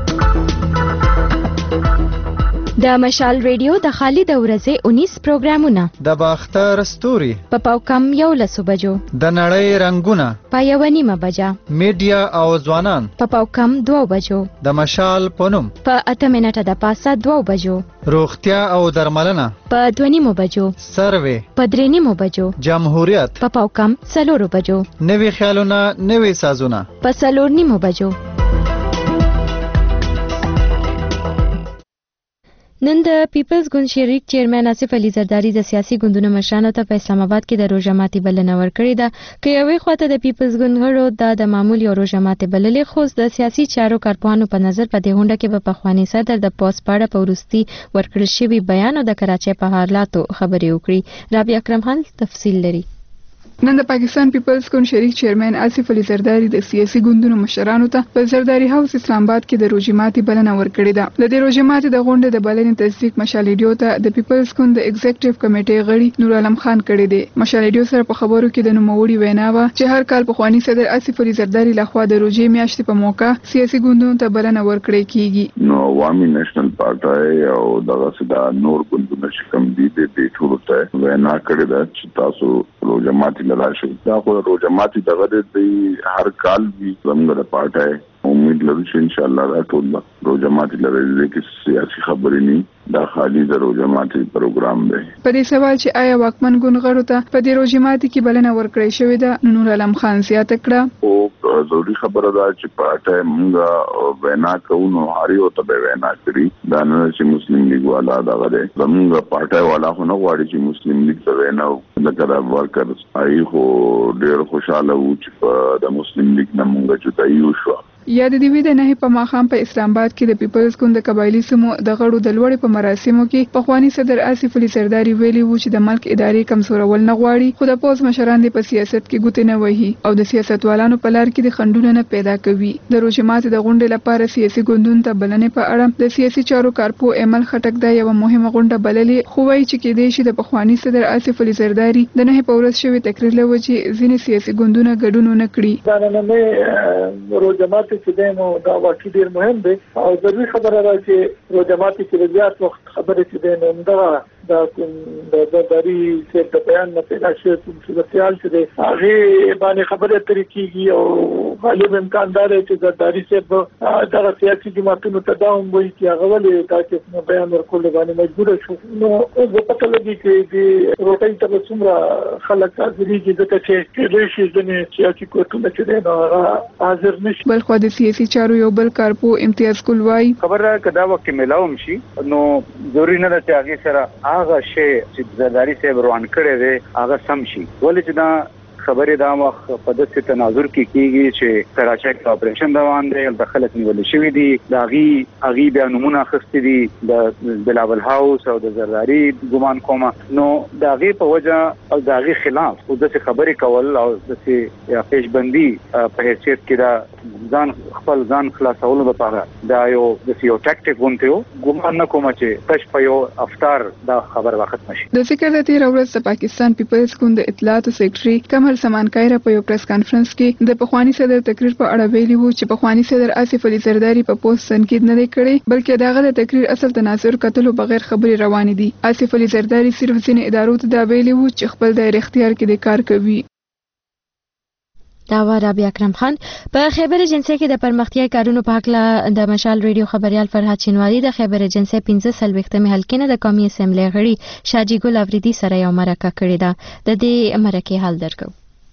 د مشال ریډیو د خالد ورځې انیس پروګرامونه د باختر ستوري په پاوکم یو لسو بجو د نړۍ رنگونه په یو نیمه بجا میډیا او ځوانان په پاوکم دوه بجو د مشال پونم په اته منټه د پاسه دوه بجو روغتیا او درملنه په دوه نیمه بجو سروي په درې نیمه بجو جمهوریت په پاوکم څلور بجو نوي خیالونه نوي سازونه په څلور نیمه بجو. نن د پیپلز ګوند شریک چیرمن آصف علي زرداری د سیاسي ګوندونو مشرانو ته په اسلام آباد کې د روژه ماتي بلنه ورکړې ده. که یوې خواته د پیپلز ګوند غړو دا د معمول یو روژه ماتي بللې خو د سیاسي چارو کارپوهانو په نظر په دې غونډه کې به پخوانی صدر د پوس پاړه په وروستي ورکړل شوي بیان او د کراچۍ په حالاتو خبرې وکړي. رابعه اکرم خان تفصیل لري. نن د پاکستان پیپلز ګوند شریک چیرمن آصف علي زرداری د سیاسي ګوندونو مشرانو ته په زرداری هاوس اسلام آباد کې د روژه ماتي بلنه ورکړې ده. د دې روژه ماتي د غونډې د بلنې تصدیق مشال ریډیو ته د پیپلز ګوند د ایگزیکټیو کمیټې غړي نور عالم خان کړی دی. مشال ریډیو سره په خبرو کې د نوموړي وینا و چې هر کال پخوانی صدر آصف علي زرداری لخوا د روژې میاشتې په موقع سیاسي ګوندونو ته بلنه ورکړې کیږي. نو عوامي نېشنل پارټي او دغه سدا نور ګوندونه شکم دي د دې ټولو ته وینا کړی ده چې تاسو روژه ماتي لراشي. دا خو روژه ماتي دغه د هر کال وی زموږ د پارټي امید لرو چې ان شاء الله دا ټول روژه ماتي لري چې سیاسي خبرې نه دا خالي د روژه ماتي پروګرام دی. په دې سوال چې آیا واکمن ګوند غړو ته په دې روژه ماتي کې بلنه ورکړې شوې ده نور عالم خان زیاته کړه. او ضروري خبره ده چې پاټه مونږه وینا کوو هاري او ته وینا کړی دا نه چې مسلم لیگ والا دا غره زمونږ پاټه والا خو نه غواړي چې مسلم لیگ ته وینا وکړي دا ورکرز آی خو ډیر خوشاله وو چې د مسلم لیگ نه مونږه جدایي وشو. یا د دې د نه په ماخام په اسلام آباد کې د پیپلز ګوند د قبایلی سمو د غړو د لوړې په مراسمو کې پخوانی صدر آصف علي زرداری ویلي وو چې د ملک ادارې کمزورول نه غواړي خو د پوز مشران په سیاست کې ګوتې نه وهي او د سیاستوالانو په لار کې د خندونه نه پیدا کوي. د روجمات د غونډې لپاره سیاسي ګوندونو ته بلنې په اړه د سیاسي چارو کارپو ایمل خټک دا یو مهمه غونډه بللې خو وايي چې کې د شي د پخوانی صدر آصف علي زرداری د نه په ورځ شوی تقریر لوجي ځینې سیاسي ګوندونه ګډون نه کړي. دا نه روجمات چې دینو دا واقعي ډیر مهم دی او ضروري خبره ده چې روجمات کې زیات وخت خبرې چې دینو دا دا د داري چې د بیان نه پیدا شي چې د خیال چې د هغه باندې خبره ترې کیږي او غالب امکان دار چې د داري چې دغه سیاسي جماعتونو ته دا هم وایي چې هغه ولې تاسو بیان ورکول باندې مجبور شو. نو زه پته لګي چې د روټۍ ته څومره خلک حاضري چې د چې د شي ځنې سیاسي کوټونه چې دینو حاضر نشي. بل خو د سیاسي چارو یو بل کارپو امتیاز کولوای خبره کدا وخت ملاوم شي نو ضروري نه ده چې هغه سره هغه شی چې زرداری صاحب روان کړی دی هغه سم شي ولې چې دا خبرې دا وخت په داسې تناظر کې کیږي چې کراچۍ کې اپریشن روان دی د خلک نیول شوی دي د هغې هغې بیا نومونه اخیستي دي د بلاول هاوس او د زرداري ګمان کومه نو د هغې په وجه او د هغې خلاف او داسې خبرې کول او داسې پیشبندي په حیثیت کې دا ځان خپل ځان خلاصولو لپاره دا یو داسې یو ټاکټیک غونتی و ګمان نه کومه چې تش په یو افطار دا خبر وخت نشي. د فکر د تیر ورځ د پاکستان پیپلز ګوند د اطلاعاتو سیکرټري کمر سمانکایره په یو پریس کانفرنس کې د پخوانی صدر تقریر په اړه ویلي وو چې پخوانی صدر آصف علي زرداری په پوسټ تنقید نه کړي بلکې داغه د تقریر اصل تناظر کتلو بغیر خبري روان دي. آصف علي زرداری صرف ځینې ادارو ته دا ویلي وو چې خپل دایر اختیار کې د کار کوي. دا و رابعه اکرم خان په خیبر ایجنسی کې د پرمختیايي کارونو په اړه د مشال ریډیو خبريال فرحت شینواری د خیبر ایجنسی پنځه سلويختمه حلقې نه د قومي اسمبلی غړي شاجي ګل افریدي سره یو مرکه کړې ده. د دې مرکه حال درکو.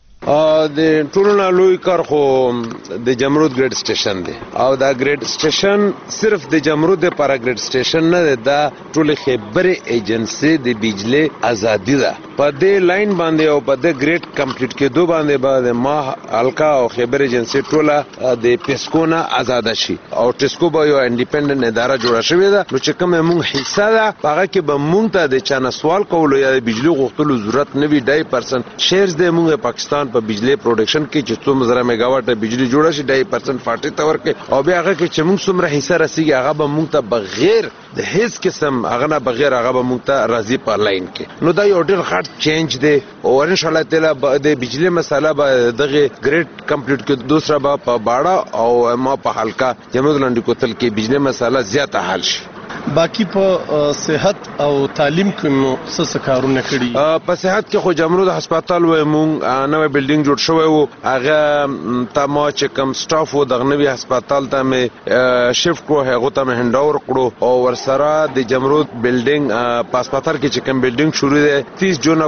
د ټولنه لوی کار خو د جمرود ګریډ سټیشن دی او دا ګریډ سټیشن صرف د جمرود لپاره ګریډ سټیشن نه دی دا ټول خیبر ایجنسی د بجلی ازادي ده په دې لاین باندې او په دې ګریډ کمپلیټ کېدو باندې باندې ما الکا او خیبر ایجنسی ټوله د پیسکو نه آزاد شي او ټیسکو به یو انډیپندنت اداره جوړه شوې ده نو چې کوم موږ حصہ ده هغه کې به موږ ته د چانه سوال کولو یا د بجلی غوښتلو ضرورت نه وي ډای پرسنټ شیرز د موږ پاکستان په بجلی پروډکشن کې چې څومره زره میگاواټ بجلی جوړه شي ډای پرسنټ فارټي ته ورکې او بیا هغه کې چې موږ څومره حصہ رسیږي هغه به موږ ته بغیر د هیڅ قسم هغه نه بغیر هغه به موږ ته راضي په لاین کې نو دا یو ډېر غټ چینج دی او ان شاء الله تعالی د بجلی مسله به دغه ګریډ کمپلیټ کې دوسرا به په باړه او ما په حلقہ جمهوریت لنډ کوتل کې بجلی مسله زیاته حل شي. باقی په صحت او تعلیم کې مو څه کارونه کړي؟ په صحت کې خو جمرود هسپتال و مونږ نوې بلډینګ جوړ شوی وو هغه ته ما چې کوم سټاف وو د نوې هسپتال ته مې شفټ کړو هغه ته مې هند اوور کړو او ورسره د جمرود بلډینګ په هسپتال کې چې کوم بلډینګ شروع دی تیس جون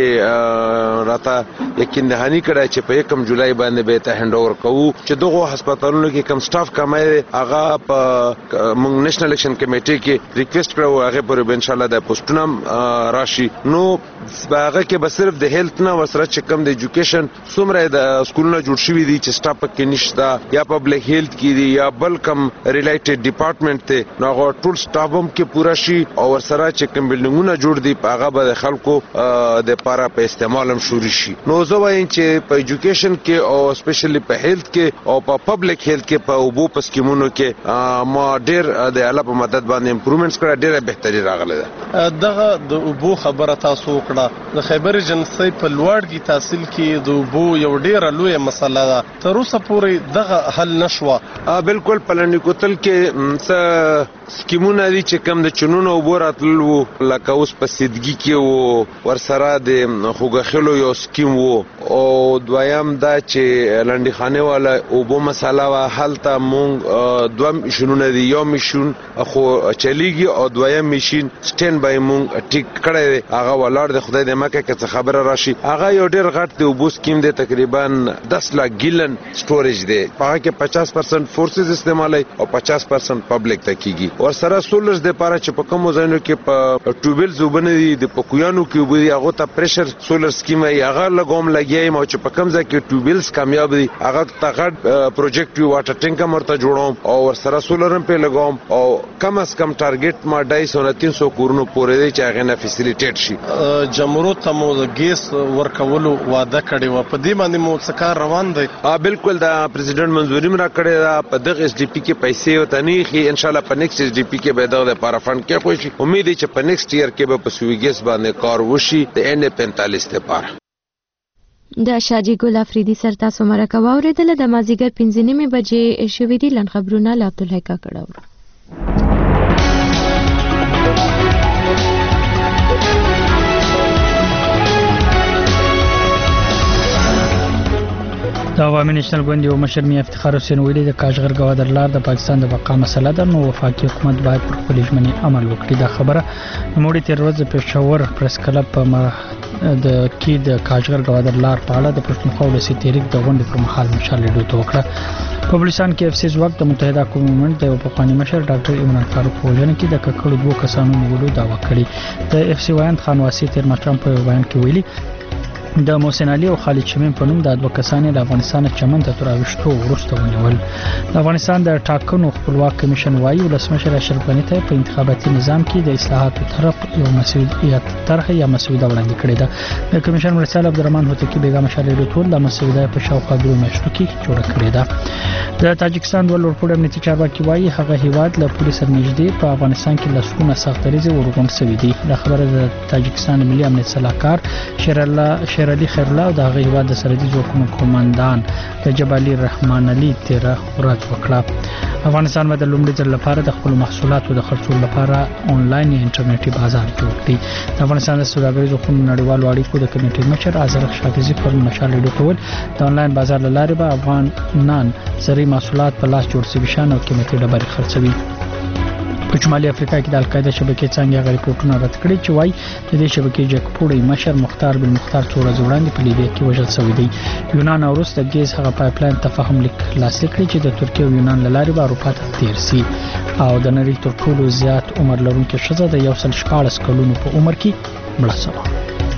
پورې راته یقین دهانی کړی چې په یکم جولای باندې به ته هند اوور کوو چې دغه هسپتالونو کې کوم سټاف کمای هغه په مونږ نېشنل الیکشن کمیټې کې ریکوست کړو هغه پر ان شاء الله د پوسټونم راشي نو هغه کې به صرف د هیلث نه وسره چې کوم د ایجوکیشن څومره د سکولونو جوړ شوی دي چې سټاف کې نشته یا پبلک هیلث کې دي یا بل کم ریلیټډ ډپارټمنټ ته نو هغه ټول سټاف هم کې پورا شي او ورسره چې کوم بلډینګونه جوړ دي هغه به د خلکو د لپاره په استعمال هم شروع شي. نو زه وایم چې په ایجوکیشن کې او سپیشلی په هیلث کې او په پبلک هیلث کې په اوبو په سکیمونو کې ما ډیر د الله په مدد باندې امپروومنټس کړه ډیره بهتري راغله ده. دغه د اوبو خبره تاسو وکړه د خیبر ایجنسی په لوړګي تحصیل کې د اوبو یو ډیره لوی مسله ده تر اوسه پورې دغه حل نشوه. بالکل پلنډي کوتل کې څه سکیمونه دي چې کم د چونونو اوبو راتلل وو لکه اوس په سیدګي کې وو ورسره د خوګخلو یو سکیم وو او دویم دا چې لنډي خانه والا اوبو مسله وا حل ته مونږ دوم شنونه دي یو مشون خو چلیږي او دویم ماشين سټین بای مونږ ټیک کړی هغه ولار د خدای د مکه کې خبره راشي هغه یو ډیر غټ دی وبوس کیم دی تقریبا دس لک ګیلن سټوریج دی هغه کې پچاس پرسنټ فورسز استعمالي او پچاس پرسنټ پبلک ته کیږي او سره سولرز د لپاره چې په کوم ځایونو کې په ټوبل زوبنه دي د پکویانو کې وبدي هغه ته پریشر سولر سکیم یې هغه لګوم لګیایم او چې په کوم ځای کې ټوبلز کامیاب دي هغه ته غټ پروجیکټ یو واټر ټینک مرته جوړوم او سره سولر هم په لګوم او کم از کم ټارګټ ما ډای سو نه تین سو کورونو پورې دی چې هغه نه فیسیلیټیټ شي جمهوریت ته مو د ګیس ورکولو وعده کړې و په دې باندې مو څه کار روان دی ا بالکل دا پریزیډنټ منظوري مرا کړې دا په دغه اس ډي پی کې پیسې او تنیخي ان شاء الله په نیکسټ اس ډي پی کې به دغه لپاره فند کې خوشي امید دی چې په نیکسټ ایئر کې به په سوي ګیس باندې کار وشي د ان پینتالیس لپاره د شاجي ګل افریدي سر تاسو مرکه واوریدل د مازیګر پنځه نیمه بجې شوې دي لن خبرونه له عبدالحی کاکړه د عوامي نېشنل ګوند یو مشر میا افتخار حسین ویلي د کاشغر ګوادر لار د پاکستان د بقا مسله ده نو وفاقي حکومت باید پر خپل ژمنې عمل وکړي دا خبره نوموړي تیر ورځ په پېښور پریس کلب په د کې د کاشغر ګوادر لار په اړه د پښتونخوا ولسي تحریک د غونډې پر مهال مشال لیدو ته وکړه په بلوچستان کې اف سی ځواک د متحده قومونو مومنټ د پخواني مشر ډاکټر عمران فاروق په وژنه کې د ککړو دوه کسانو نیولو دعوا کړې د اف سی وایند خان واسي تیر ماښام په بیان کې ویلي د محسن علي او خالد شمیم په نوم د دوه کسانې د افغانستان چمن ته تراوشتو ورسته ونیول د افغانستان د ټاکنو خپلواک کمیشن وايي ولسمشر اشرف غني ته په انتخاباتي نظام کې د اصلاحاتو طرف یو مسوده طرح یا مسوده وړاندې کړې ده د کمیشن مرسل عبدالرحمن هوتکی بیګا مشالې ټول د مسوده په شاوخوا درو میاشتو کې جوړه کړې ده د تاجکستان د لوړپوړ امنیتي چارواکي وايي هغه هیواد له پولیس سره نږدې په افغانستان کې لسونه سختریزه ورغون شوې دي د خبره د تاجکستان ملي امنیت صلاحکار شیر الله شیر علي خیر الله او د هغه هیواد د سرحدي ځواکونو قوماندان رجب علي رحمان علي تیره ورځ وکړه افغانستان به د لومړي ځل لپاره د خپل محصولاتو د خرڅولو لپاره آنلاین یا انټرنیټي بازار جوړ کړي د افغانستان د سوداګریزو خونو نړیوالو اړیکو د کمیټې مشر ازرق شافعي پر مشال لیدو کول د آنلاین بازار لاره به افغانان زرعي محصولات په لاس جوړ شوي شان او قیمتي ډبرې خرڅوي په شمالي افریقا کې د القاعده شبکې څنګه غړي ریپورتونه رد کړي چې وايي د دې شبکې جګپوړی مشر مختار بن مختار څو ورځې وړاندې په لیبیا کې وژل شوی دی یونان او روس د ګیز هغه پایپلاین تفاهم لیک لاسلیک کړی چې د ترکیه او یونان له لارې به اروپا ته تیر شي او د نړۍ تر ټولو زیات عمر لرونکي ښځه د یو سل شپاړس کلونو په عمر کې مړه شوه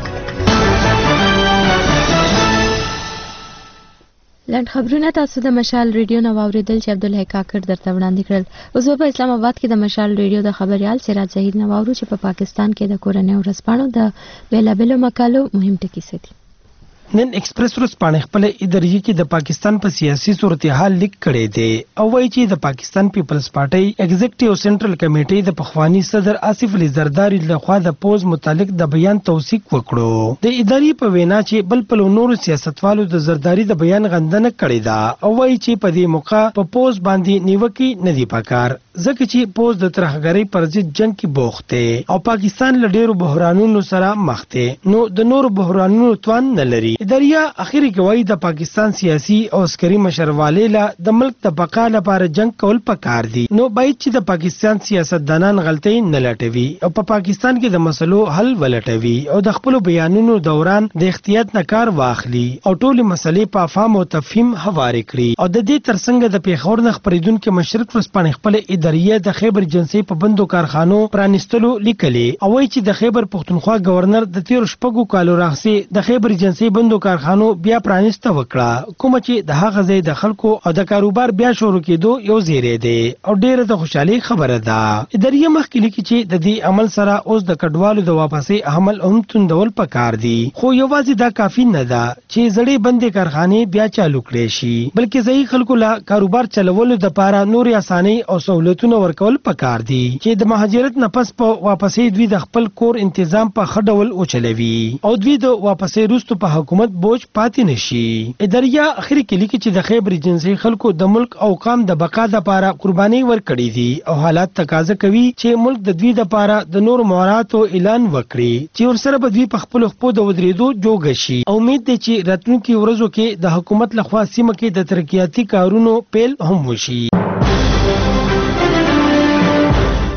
لند خبرونه تاسو د مشال ریډیو نو اوریدل چې عبدالحی کاکړ درته وړاندې کړل اوس په اسلام آباد کې د مشال ریډیو د خبريال سراج زهیر نو اورو چې په پا پاکستان کې د کورنۍ ورځپاڼو د بیلابلو مقالو مهم ټکي سدي نن ایکسپریس ورځپاڼه خپل اداري کې د پاکستان په سیاسي صورتحال لیک کړی دی او وایي چې د پاکستان پیپلز پارټي ایگزیکټیو سنټرل کمیټې د پخوانی صدر آصف علي زرداری لخوا د پوز متعلق د بیان توثیق وکړو د اداري په وینا چې بل په نورو سیاستوالو د زرداری د بیان غندنه کړې ده او وایي چې په دې موقع په پوز باندې نیوکه نه دی پکار ځکه چې پوز د ترهګرۍ پر ضد جنگ کې بوخت دی او پاکستان له ډیرو بحرانونو سره مخ دی نو د نورو بحرانونو توان نه لري اداریا اخیری کوي د پاکستان سیاسي او عسکري مشرواله له د ملک د بقا لپاره جنگ کول پکار دي نو باید چې د پاکستان سیاستدانان غلطۍ نه لټوي او په پاکستان کې د مسلو حل ولټوي او د خپل بیانونو دوران د احتیاط نه کار واخلي او ټولې مسلې په افهام او تفهیم حواله کړي او د دې ترڅنګ د پیښور نه خبرېدونکو مشرق ورسپانې خپل اداريه د خیبر جنسي په بندو کارخانو پرانستلو لیکلي او وایي چې د خیبر پښتونخوا گورنر د تیر شپږو کالو راهسي د خیبر جنسي بندو کارخانو بیا پرانسته وکړه کوم چې د هغه ځای د خلکو او د کاروبار بیا شروع کېدو یو زیری دی او ډیره د خوشحالي خبره ده اداريه مخکې لیکي چې د دې عمل سره اوس د کډوالو د واپسې عمل هم توندول پکار دي خو یوازې دا کافی نه ده چې زړې بندې کارخانې بیا چالو کړي شي بلکې ځای خلکو لا کاروبار چلولو د لپاره نور اسانۍ او سہولتونه ورکول پکار دي چې د مهاجرت نه پس په واپسې دوی د خپل کور تنظیم په خډول او چلوي او دوی د واپسې روستو په حکومت بوج پاتې نشي اداريه اخري کې لیکي چې د خیبر جنسي خلکو د ملک او قام د بقا لپاره قرباني ورکړي دي او حالات تقاضا کوي چې ملک د دوی لپاره د نور مهارتو اعلان وکړي چې ورسره به دوی په خپل خپل د ودرېدو جوګ شي امید دی چې راتلونکي ورځو کې د حکومت لخوا سیمه کې د ترقیاتي کارونو پیل هم وشي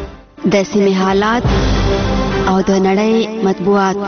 د سیمې حالات او د نړۍ مطبوعات.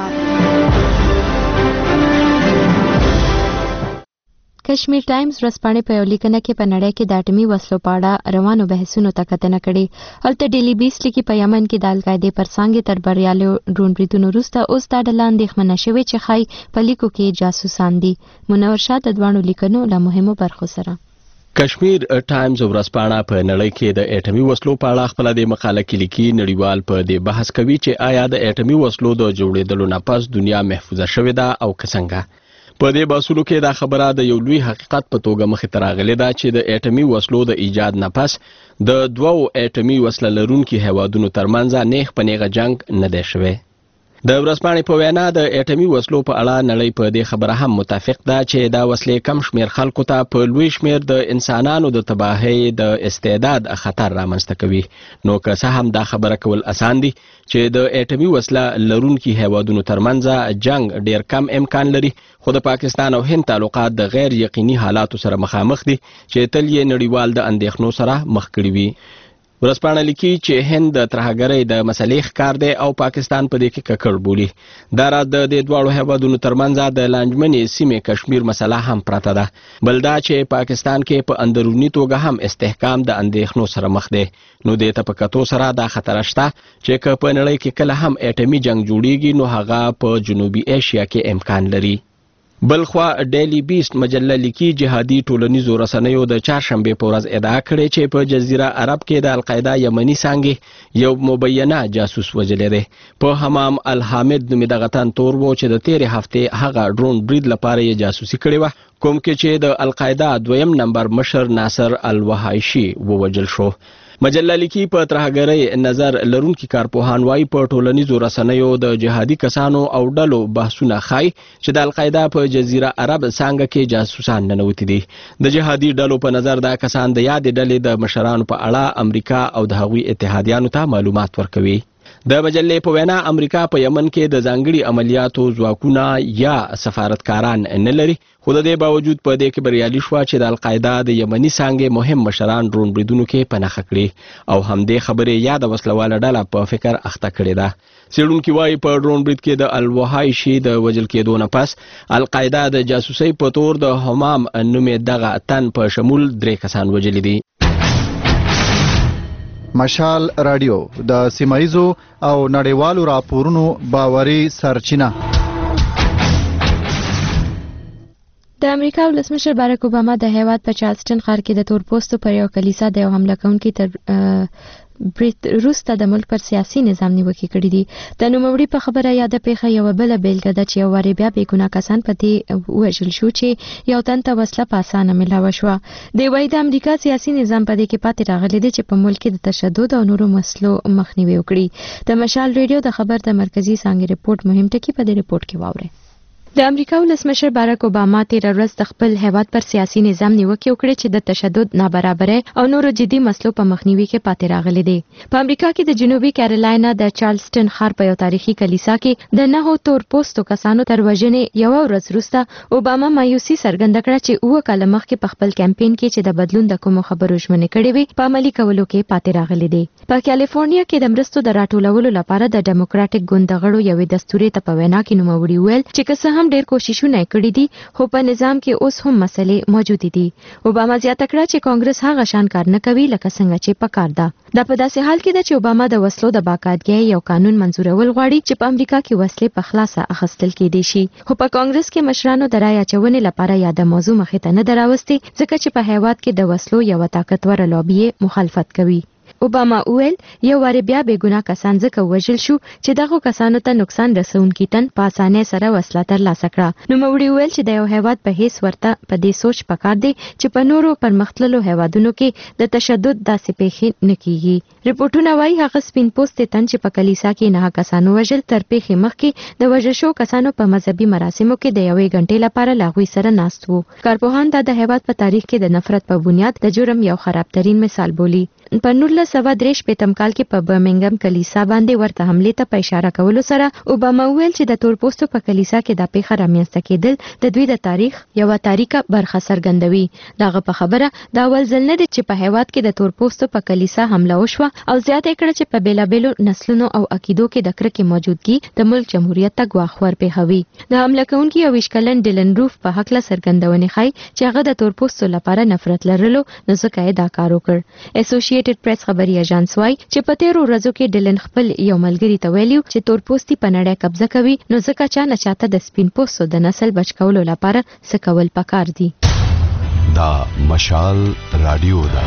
کشمیر ټایمز ورځپاڼې په یو لیکنه کې په نړۍ کې د اټومي وسلو په اړه روانو بحثونو ته کتنه کړې. هلته ډیلی بیس لیکي په یمن کې د القاعدې پر څانګې تر بریالیو ډرون بریدونو وروسته اوس دا ډله اندېښمنه شوې چې ښایي په لیکو کې جاسوسان دي. منور شاه د دواړو لیکنو له مهمو برخو سره. کشمیر ټایمز ورځپاڼه په نړۍ کې د اټومي وسلو په اړه خپله د مقاله کې لیکي نړیوال په دې بحث کوي چې آیا د اټومي وسلو د جوړېدلو نه پس دنیا محفوظه شوې ده او که څنګه. په دې بحثونو کې دا خبره د یو لوی حقیقت په توګه مخې ته راغلې ده چې د اټومي وسلو د ایجاد نه پس د دوو اټومي وسله لرونکي هیوادونو ترمنځ نیغ په نیغه جنګ نه دی شوی. د ورځپاڼې په وینا د اټومي وسلو په اړه نړۍ په دې خبره هم متفق ده چې دا وسلې کم شمیر خلکو ته په لوی شمیر د انسانانو د تباهۍ د استعداد خطر رامنځته کوي. نو که څه هم دا خبره کول اسان دي چې د اټومي وسله لرونکي هیوادونو ترمنځ جنگ ډیر کم امکان لري، خو د پاکستان او هند تعلقات د غیر یقیني حالاتو سره مخامخ دي چې تل یې نړیوال د اندېښنو سره مخ کړي وي. ورځپاڼه لیکي چې هند د ترهګرۍ د مسلې ښکار دی او پاکستان په دې کې ککړ بولي. دا راز د دې دواړو هیوادونو ترمنځ د لانجمنې سیمې کشمیر مسله هم پرته ده. بل دا چې پاکستان کې په اندروني توګه هم استحکام د اندېښنو سره مخ دی. نو دې ته په کتو سره دا خطر شته چې که په نړۍ کې کله هم اټومي جنگ جوړیږي نو هغه په جنوبي ایشیا کې امکان لري. بلخوا ډیلی بیست مجله لیکي جهادي ټولنیزو رسنیو د چهارشنبې په ورځ ادعا کړې چې په جزیره عرب کې د القاعده یمني څانګې یو مبینه جاسوس وژلی دی. په حمام الحامد نومې دغه تن تور و چې د تیرې هفتې هغه ډرون برید لپاره یې جاسوسي کړې وه، کوم کې چې د القاعده دویم نمبر مشر ناصر الوحایشي ووژل شو. مجله لیکي په ترهګرۍ نظر لرونکي کارپوهان وايي په ټولنیزو رسنیو د جهادي کسانو او ډلو بحثونه ښایي چې د القاعده په جزیره عرب څانګه کې جاسوسان ننوتي دي. د جهادي ډلو په نظر دا کسان د یادې ډلې د مشرانو په اړه امریکا او د هغوی اتحادیانو ته معلومات ورکوي. د مجلې په وینا امریکا په یمن کې د ځانګړي عملیاتو ځواکونه یا سفارتکاران نه لري، خو د دې باوجود په دې کې بریالي شوه چې د القاعده د یمني څانګې مهم مشران ډرون بریدونو کې په نښه کړي او همدې خبرې یا د وسلواله ډله په فکر اخته کړې ده. څېړونکي وایي په ډرون برید کې د الوحایشي د وژل کېدو نه پس القاعده د جاسوسۍ په تور د حمام نومې دغه تن په شمول درې کسان وژلي دي. مشال رادیو د سیمایزو او نړیوالو راپورونو باوري سرچینه. د امریکا ولسمشر باراک اوباما د هیواد په چارلسټن ښار کې د تور پوستو پر یو کلیسا د یو حمله کوونکي تر برید وروسته د ملک پر سیاسي نظام نیوکې کړي دي. د نوموړي په خبره یاده پیښه یوه بله بیلګه ده چې یو وارې بیا بې ګناه کسان په دې ووژل شو چې یو تن ته وسله په اسانه میلاوه شوه. دی وایي د امریکا سیاسي نظام په دې کې پاتې راغلی دی چې په ملک کې د تشدد او نورو مسلو مخنیوي وکړي. د مشال ریډیو د خبر د مرکزي څانګې رپورټ مهم ټکي په دې رپورټ کې واورئ. د امریکا ولسمشر باراک اوباما تېره ورځ د خپل هیواد پر سیاسي نظام نیوکې وکړې چې د تشدد، نابرابرۍ او نورو جدي مسلو په مخنیوي کې پاتې راغلی دی. په امریکا کې د جنوبي کیرولاینا د چارلسټن ښار په یو تاریخي کلیسا کې د نهو تور پوستو کسانو تر وژنې یوه ورځ وروسته اوباما مایوسي څرګنده کړه چې اووه کاله مخکې په خپل کمپین کې چې د بدلون د کومو خبرو ژمنې کړې وې په عملي کولو کې پاتې راغلی دی. په کالیفورنیا کې د مرستو د راټولولو لپاره د ډیموکراټک ګوند د غړو یوې دستورې ته په وینا کې نوموړي وویل چې که څه هم ډېر کوششونه کړي دي خو په نظام کې اوس هم مسلې موجودې دي. اوباما زیاته کړه چې کانګرس هغه شان کار نه کوي لکه څنګه چې پکار ده. دا په داسې حال کې ده چې اوباما د وسلو د باقاعدګۍ یو قانون منظورول غواړي چې په امریکا کې وسلې په خلاصه اخیستل کېدای شي، خو په کانګرس کې مشرانو د رایې اچونې لپاره یا د موضوع مخې ته نه ده راوستې ځکه چې په هیواد کې د وسلو یوه طاقتوره لابي مخالفت کوي. اوباما وویل یو وارې بیا بې ګناه کسان ځکه وژل شو چې دغو کسانو ته نقصان رسونکي تن په اسانۍ سره وسله ترلاسه کړه. نوموړي وویل چې د یو هیواد په هیڅ ورته په دې سوچ پکار دی چې په نورو پرمختللو هیوادونو کې د تشدد داسې پیښې نه کیږي. رپورټونه وایي هغه سپین پوستې تن چې په کلیسا کې نه کسانو وژل تر پیښې مخکې د وژل شوو کسانو په مذهبي مراسمو کې د یوې غنټې لپاره له هغوی سره ناست وو. کارپوهان دا د هیواد په تاریخ کې د نفرت په بنیاد د جرم یو خرابترین مثال بولي. په نولس نولس سوه درې شپېتم کال کې په برمنګم کلیسا باندې ورته حملې ته په اشاره کولو سره اوباما وویل چې د تورپوستو په کلیسا کې دا پیښه رامنځته کېدل د دوی د تاریخ یوه تاریخه برخه څرګندوي. دغه په خبره دا اول ځل نه دی چې په هیواد کې د تورپوستو په کلیسا حمله وشوه او زیاته کړه چې په بیلابیلو نسلونو او عقیدو کې د کرکې موجودګي د ملک جمهوریت ته ګواښ ورپېښوي. د حمله کوونکي یوویشت کلن ډیلن روف په هکله څرګندونې ښایي چې هغه د تورپوستو لپاره نفرت لرلو نو ځکه یې دا کار وکړ. اسوسییټډ پریس خبري اژانس وایي چې په تیرو ورځو کې ډیلن خپل یو ملګري ته ویلي چې تورپوستي په نړۍ قبضه کوي نو ځکه چا نه چاته د سپین پوستو د نسل بچ کولو لپاره څه کول پکار دي. دا مشال رادیو ده.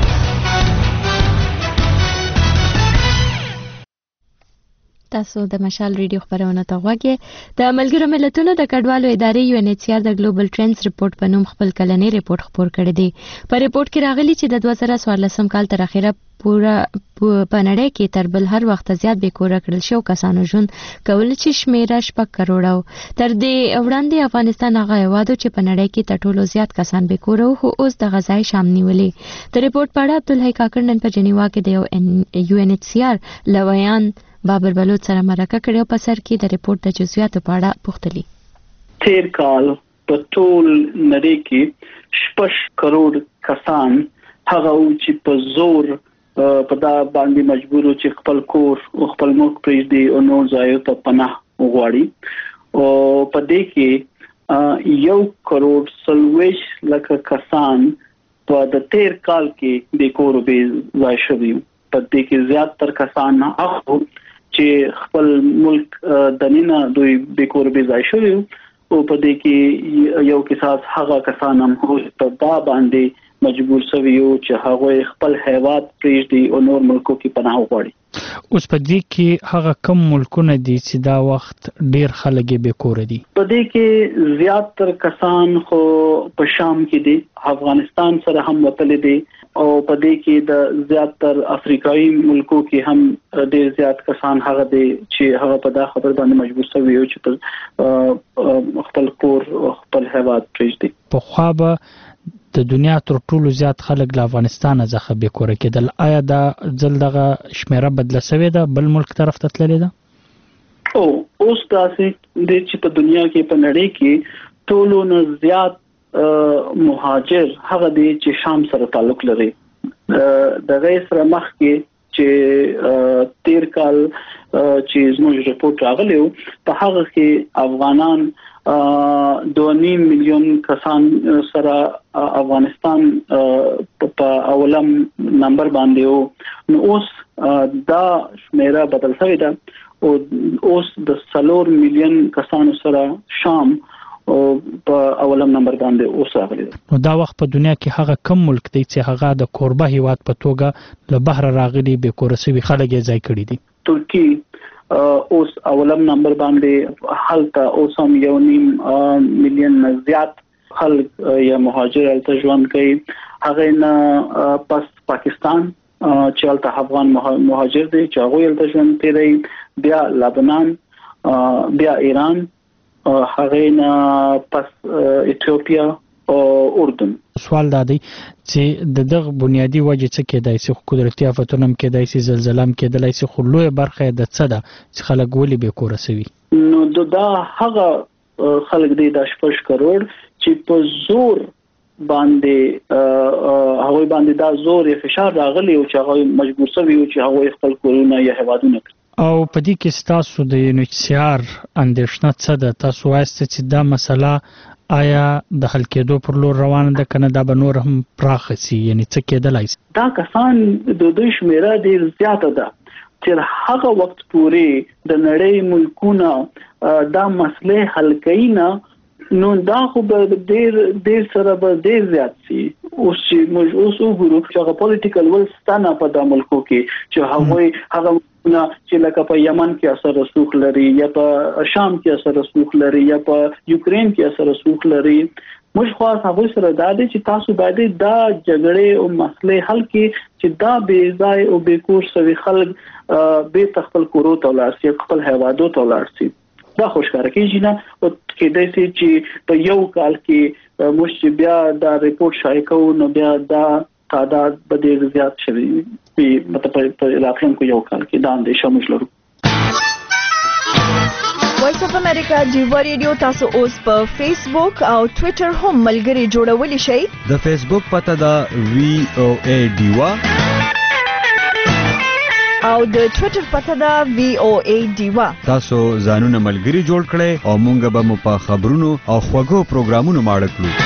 تاسو د مشال ریډیو خبرونه ته غوږی. د ملګرو ملتونو د کډوالو ادارې یو ان ایچ سی آر د ګلوبل ټرندز ریپورت په نوم خپل کلنی ریپورت خپور کړی دی. په ریپورت کې راغلي چې د دوه زره څوارلسم کال تر اخره پوره په نړۍ کې تر بل هر وخت زیات بې کوره کړل شو کسانو ژوند کول چې شمیره شپږ کروڑه و. تر دې وړاندې افغانستان هغه هیواد چې په نړۍ کې تر ټولو زیات کسان بې کوره وو خو اوس د غذای شام نیولې. د ریپورت په اړه عبدالحی کاکړ نن په جنیوا کې د یو یو ان ایچ سی آر لویان بابر بلوچ سره مرکه کړې او په سر کې د ریپورت د جزئیاتو په اړه پوښتلي. تیر کال په ټول نړۍ کې شپږ کروڑ کسان هغه چې په زور په دا باندې مجبور چې خپل کور او خپل ملک پرېږدي او نور ځایو ته پناه وغواړي. او په دې کې یو کروڑ څلوېښت لکه کسان په د تیر کال کې د کور بې ځای شوي. په دې کې زیات تر کسان هغه چې خپل ملک د ننه دوی د کور بې ځای شوي او په دې کې یو کساس هغه کسان هم په دا باندې مجبور شوي چې هغه خپل هیواد پرېږدي او نور ملکو کې پناه وغواړي. اوس په دې کې هغه کم ملکونه دي چې دا وخت ډیر خلک بې کوره دي. په دې کې زیات تر کسان خو په شام کې دي، افغانستان سره هم وتلي دي او په دې کې د زیات تر افریقایي ملکو کې هم ډیر زیات کسان هغه دي چې هغه په دا خبر باندې مجبور شوي او چې خپل کور خپل هیواد پرېږدي. په خوا به د دنیا تر ټولو زیات خلک له افغانستان څخه بې کوره کېدل. آیا دا ځل دغه شمیره بدله شوې ده بل ملک طرف ته تللې ده؟ او اوس داسې دی چې په دنیا کې په نړۍ کې ټولو نه زیات مهاجر هغه دی چې شام سره تعلق لري. د غیر سره مخ کې چې تیر کال چې زموږ ریپورت راغلی و په هغه کې افغانان دوه نیم میلیون کسان سره افغانستان په اولم نمبر باندې وو. نو اوس دا شمیره بدل شوې ده او اوس د څلور میلیون کسانو سره شام او په اولم نمبر باندې اوس راغلی ده. نو دا وخت په دنیا کې هغه کم ملک دی چې هغه د کوربه هیواد په توګه له بهر راغلي بې کوره شوي خلک یې ځای کړي دي. ترکی اوس اولم نمبر باندې هلته اوس هم یو نیم میلیون زیات خلک یا مهاجر هلته ژوند کوي. هغه نه پس پاکستان چې هلته افغان مهاجر دي چې هغوی هلته ژوند کوي، بیا لبنان، بیا ایران، هغه نه پس ایتیوپیا او اردن. سوال دا دی چې د دغه بنیادی وجه څه کېدای شي؟ قدرتي آفتونه هم کېدای شي، زلزله هم کېدلی شي، خو لویه برخه د څه ده چې خلک ولې بې کوره شوي؟ نو دا هغه خلک دی دا شپږ کروڑ چې په زور باندې هغوی باندې دا زور یا فشار راغلی او چې هغوی مجبور شوي او چې هغوی خپل کورونه یا هیوادونه کړي. او په دې کې ستاسو د یو ان ایچ سی آر اندېښنه څه ده؟ تاسو وایاست چې دا مسله آیا د حل کېدو پر لور روانه ده که نه دا به نور هم پراخه سي؟ یعنې څه کېدلی شي؟ دا کسان د دوی شمیره ډېر زیاته ده چې هغه وخت پورې د نړۍ ملکونه دا مسلې حل کوي نه، نو دا خو به ډېر ډېر سره به ډېر زیات سي. اوس چې موږ اوس وګورو چې هغه پولیټیکل ول ستانه په دا ملکو کې چې هغوی هغه نه چې لکه په یمن کې اثر رسوخ لري یا په شام کې اثر رسوخ لري یا په یوکرين کې اثر رسوخ لري. موږ خو هغه سره دا دي چې تاسو باید دا جګړې او مسلې حل کړئ چې دا بې ځای او بې کور شوي خلک به خپل کورو ته ولاړ شي، خپل هیوادو ته ولاړ شي. دا خوشکاره کېږي نه او کېدای شي چې په یو کال کې موږ بیا دا ریپورت شایع کوو نو بیا دا تعداد به ډېر زیات شوي. په راتلونکو یو کال کې دا اندېښه موږ لرو. وایس اف امریکا ډیوا ریډیو تاسو اوس په فیسبوک او ټوئیټر هم ملګري جوړولی شئ. د فیسبوک پته دا وی او ای ډیوا او د ټوئیټر پته دا وی او ای ډیوا. تاسو ځانونه ملګري جوړ کړئ او مونږ به مو په خبرونو او خوږو پروګرامونو ماړه کړو.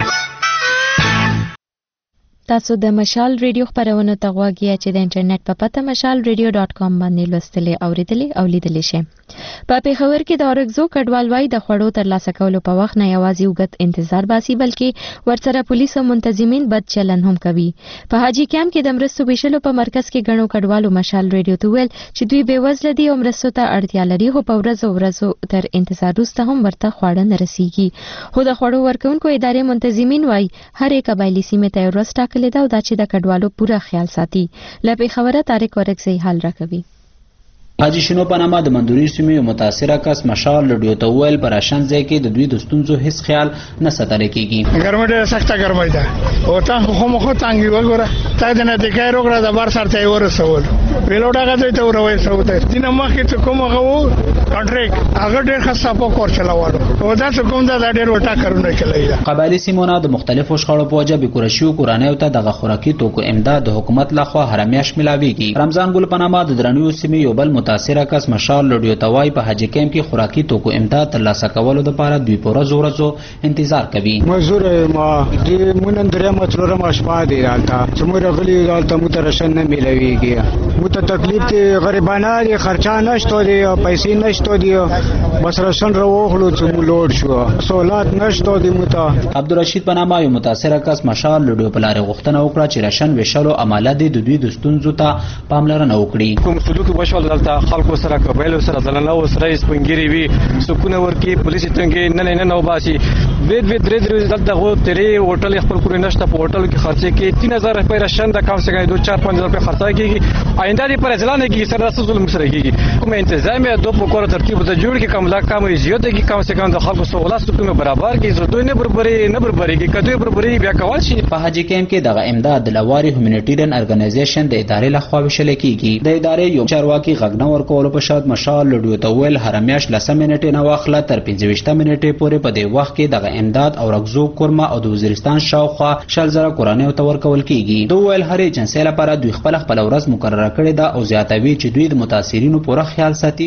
تاسو د مشال ریډیو خبرونه ته غواړئ چې د انټرنیټ په پته مشال ریډیو ډاټ کام باندې لوستلې اوریدلې او لیدلې شئ. په پیښور کې د اورګزو کډوال وای د خوړو ترلاسه کولو په وخت نه یوازې وګت انتظار باسي بلکې ورسره پولیس او منتظمین بد چلن هم کوي. په حاجی کیمپ کې د مرستو ویشلو په مرکز کې غنو کډوالو مشال ریډیو ته ویل چې دوی به وزله دي او مرستو ته اړتیا لري خو په ورځو ورځو تر انتظار وروسته هم ورته خواړه نه رسیږي. خو د خوړو ورکونکو ادارې منتظمین وای هرې قبایلی سیمې ته ورځ ټاکلې ده او دا چې د کډوالو پوره خیال ساتي. له پیښوره طارق ورکزی حال راکوي. حاجی شنو پنامه د مندوري سیمې یو متاثره کس مشال ریډیو ته ویل پر راشن ځای کې د دوی د ستونزو هیڅ خیال نه ساتل کېږي. ګرمه ډېره سخته ګرمه ده او تاسو خو مخ تانګي وګوره تا د نه د کای روغ را د بار سره ته ورسول ویلوډا غځي ته وروي سوته دینه مخکې ته کوم غو کنټریک هغه ډېر خاصه په کور چلاوالو او دا څه کوم دا ډېر وټا کارونه کوي. قبایلی سیمونه د مختلفو شخړو په وجه بکورشیو کورانیو ته د خوراکي توکو امداد د حکومت لخوا هرمیاش ملاويږي. رمضان ګل پنامه د درنیو سیمې یو بل متاثره کس مشال ریډیو توای په حاجی کیمپ کې خوراکي توکو امداد ترلاسه کولو لپاره دوی پوره زور زو انتظار کوي. مزور ما دې مونږ درې مچلوره ماشپا دی راته چې موږ غلي راته مترشن نه ملويږي مو ته تکلیف ته غریبانه دي خرچا نشته دي پیسې نشته دي بس راشن راوغلو چې مو لوړ شو سہولت نشته دي مو ته. عبدالرشید پنامه یو متاثره کس مشال ریډیو په لارې غوښتنه وکړه چې راشن ویشلو عمله دي د دوی د ستونزو ته پاملرنه وکړي. کوم سلوک وشول دلته خلکو سره قبایل سره ځلنه او سره سپنګيري وي سکونه ورکی پولیس څنګه نه نه نه وباسي بيد بيد درې درې دلته غو تیرې هوټل خپل کور نشته په هوټل کې خرچه کې تین هزار روپے راشن د کم څه کوي دوه چار پنځه هزار روپے خرچه کیږي آینده دې پر ځلانه کې سره رسول ظلم سره کیږي کوم انتظامیه دوه په کور ترتیب ته جوړ کې کم لا کم زیاته کې کم څه کم د خلکو سہولت سکونه برابر کې زه دوی نه برابرې نه برابرې کې کدوې برابرې بیا کول شي. په حاجی کیمپ کې دغه امداد د لواري هیومانیټیرین ارګنایزیشن د ادارې لخوا وشل کیږي. د ادارې یو چارواکي غږنه ورکول په شاد مشال ریډیو ته ویل هرمیاش لسم منټه نه واخله تر پنځه ویشت منټه پورې په دې وخت کې دغه امداد او رغزو کورما او د وزیرستان شاوخوا شل زره کورانه او تور کول کیږي. دوی ویل هرې جنسي لپاره دوی خپل خپل ورځ مقرره کړې ده او زیاتوي چې دوی د متاثرینو پوره خیال ساتي.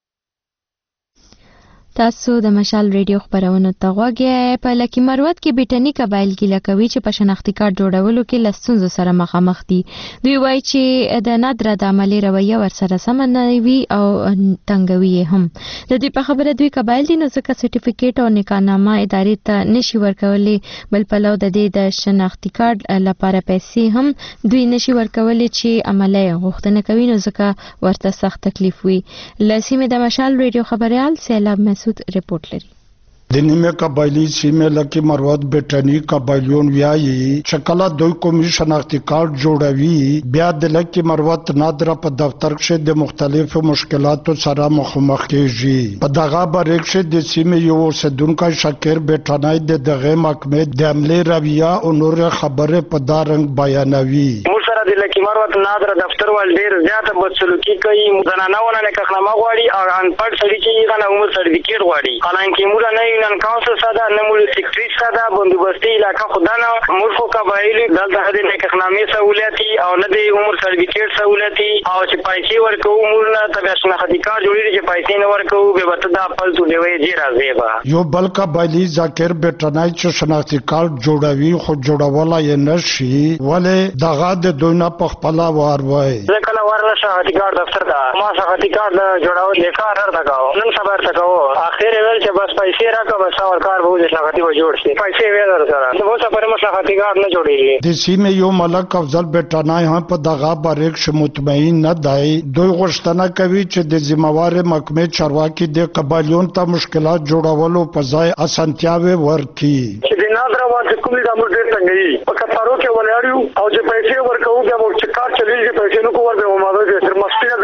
تاسو د مشال ریډیو خبرونه ته غوږی. په لکی مروت کې بیټنی قبایل کې لکوي چې په شناختی کارت جوړولو کې لستونزو سره مخامخ دي. دوی وایي چې د نادره د عملی رویه ورسره سم نه وي او تنګوي هم. د دې په خبره دوی قبایل دي نو ځکه سرټیفیکیټ او نکاحنامه ادارې ته نشي ورکولې بل پلو د دې د شناختی کارت لپاره پیسې هم دوی نشي ورکولې چې عملی غوښتنه کوي نو ځکه ورته سخت تکلیف وي. لسیمه د مشال ریډیو خبريال سیلاب رپورټ لري. د نیمه قبایلی سیمه لکه مروت بیٹنی قبایلیون ویایي چې کله دوی کومي شناختی کارت جوړوي بیا د لکه مروت نادره په دفتر کې د مختلفو مشکلاتو سره مخامخ کیږي. په دغه بریک کې د سیمه یو سدونکو شکر بیٹنای د دغه محکمې د عملی رویه او نور خبره په دارنګ بیانوي. د لکی مروت نادره دفتر ول ډیر زیاته بدسلوکي کوي زنانونه نه کخنامه غواړي او انپړ سړي چې غنه عمر سرټیفیکیټ غواړي حالانکه موږ نه یونان کاونسل ساده نه موږ سیکریټری ساده بندوبستي علاقه خدانه موږ خو قبایل دلته د کخنامې سہولتي او نه د عمر سرټیفیکیټ سہولتي او چې پیسې ورکو موږ نه تبعشنه خدیکار جوړي چې پیسې نه ورکو به وته د خپل تو دی وی جی راځي با یو بل قبایلی ذکر بیٹنای چې شناختی کارت جوړوي خو جوړولا یې نشي ولې دغه د دوی په خپل وار وای ځکه لا ورله شاهدی کارت دفتر دا ما شاهدی کارت جوړاو لیکار هر دغاو نن خبر تکاو اخر ویل چې بس پیسې راکو بس اور کار به د شاهدی و جوړ شي پیسې ویل سره نو څه پر ما شاهدی کارت نه جوړیږي. د سیمه یو ملک افضل بیٹنای هم په دغه باریک ش مطمئن نه دی. دوی غوښتنه کوي چې د ذمہوار محکمې چارواکي د قبایلیون ته مشکلات جوړولو په ځای اسانتیاوي ورکړي. چې د نادره واځ کومې د موږ ډېر څنګه په کثارو کې ولاړیو او چې پیسې ورکوو د موږ چې کار چلیږي پیسې نو کوور به ماده چې تر مسپینه در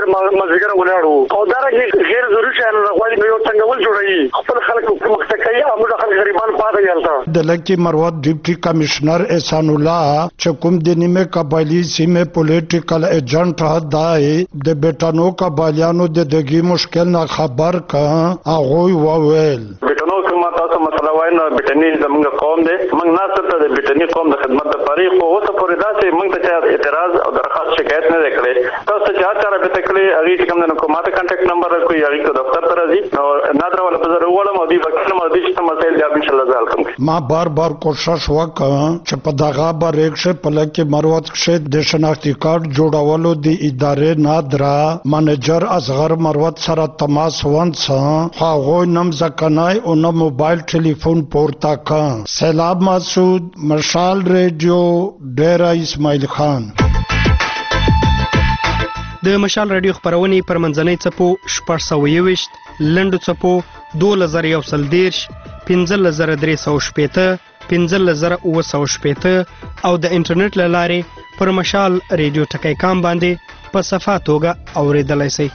مزګر ولاړو او دا راځي غیر ضروري شان غواړي نو یو څنګه ول جوړي خپل خلک مخته کوي موږ خلک غریبان پاتې یالته د لکه مروت ډیپټي کمشنر احسان الله چې کوم د نیمه قبایلی سیمه پولیټیکل ایجنټ هداي د بیٹانو قبایلیانو د دغه مشکل نه خبر کا هغه وویل بیٹانو کومه تاسو مسله وای نه بیٹنی زموږ قوم دی موږ نه ستاسو د بیٹنی قوم د خدمت لپاره خو اوسه پورې دا چې موږ ته اعتراض او درخواست شکایت نه وکړي تاسو چې چاره به تکړه هغه چې کوم د حکومت کانټیکټ نمبر کوي هغه کو دفتر ته راځي او نادر ولا په ضرورت ولا مودي وکړه مودي چې مسائل جواب ان شاء الله زال کوم ما بار بار کوشش وکړ چې په دغه بریک شه په لکه مروت شه د شناختی کارت جوړولو د ادارې نادرا منیجر اصغر مروت سره تماس ونڅ هغه نم ځکنای او نو موبایل ټلیفون پورته کا سیلاب مسعود مشال ریډیو ډیرا اسماعیل خان د مشال رادیو خبرونه پر منځنۍ چپو شپږ سوه یوویشت لنډو چپو دوه زره یو سل دیرش پنځه زره درې سوه شپېته پنځه زره اووه سوه شپېته او د انټرنیټ له لارې پر مشال رادیو ټکی کام باندې په صفه توګه اورېدلی شئ.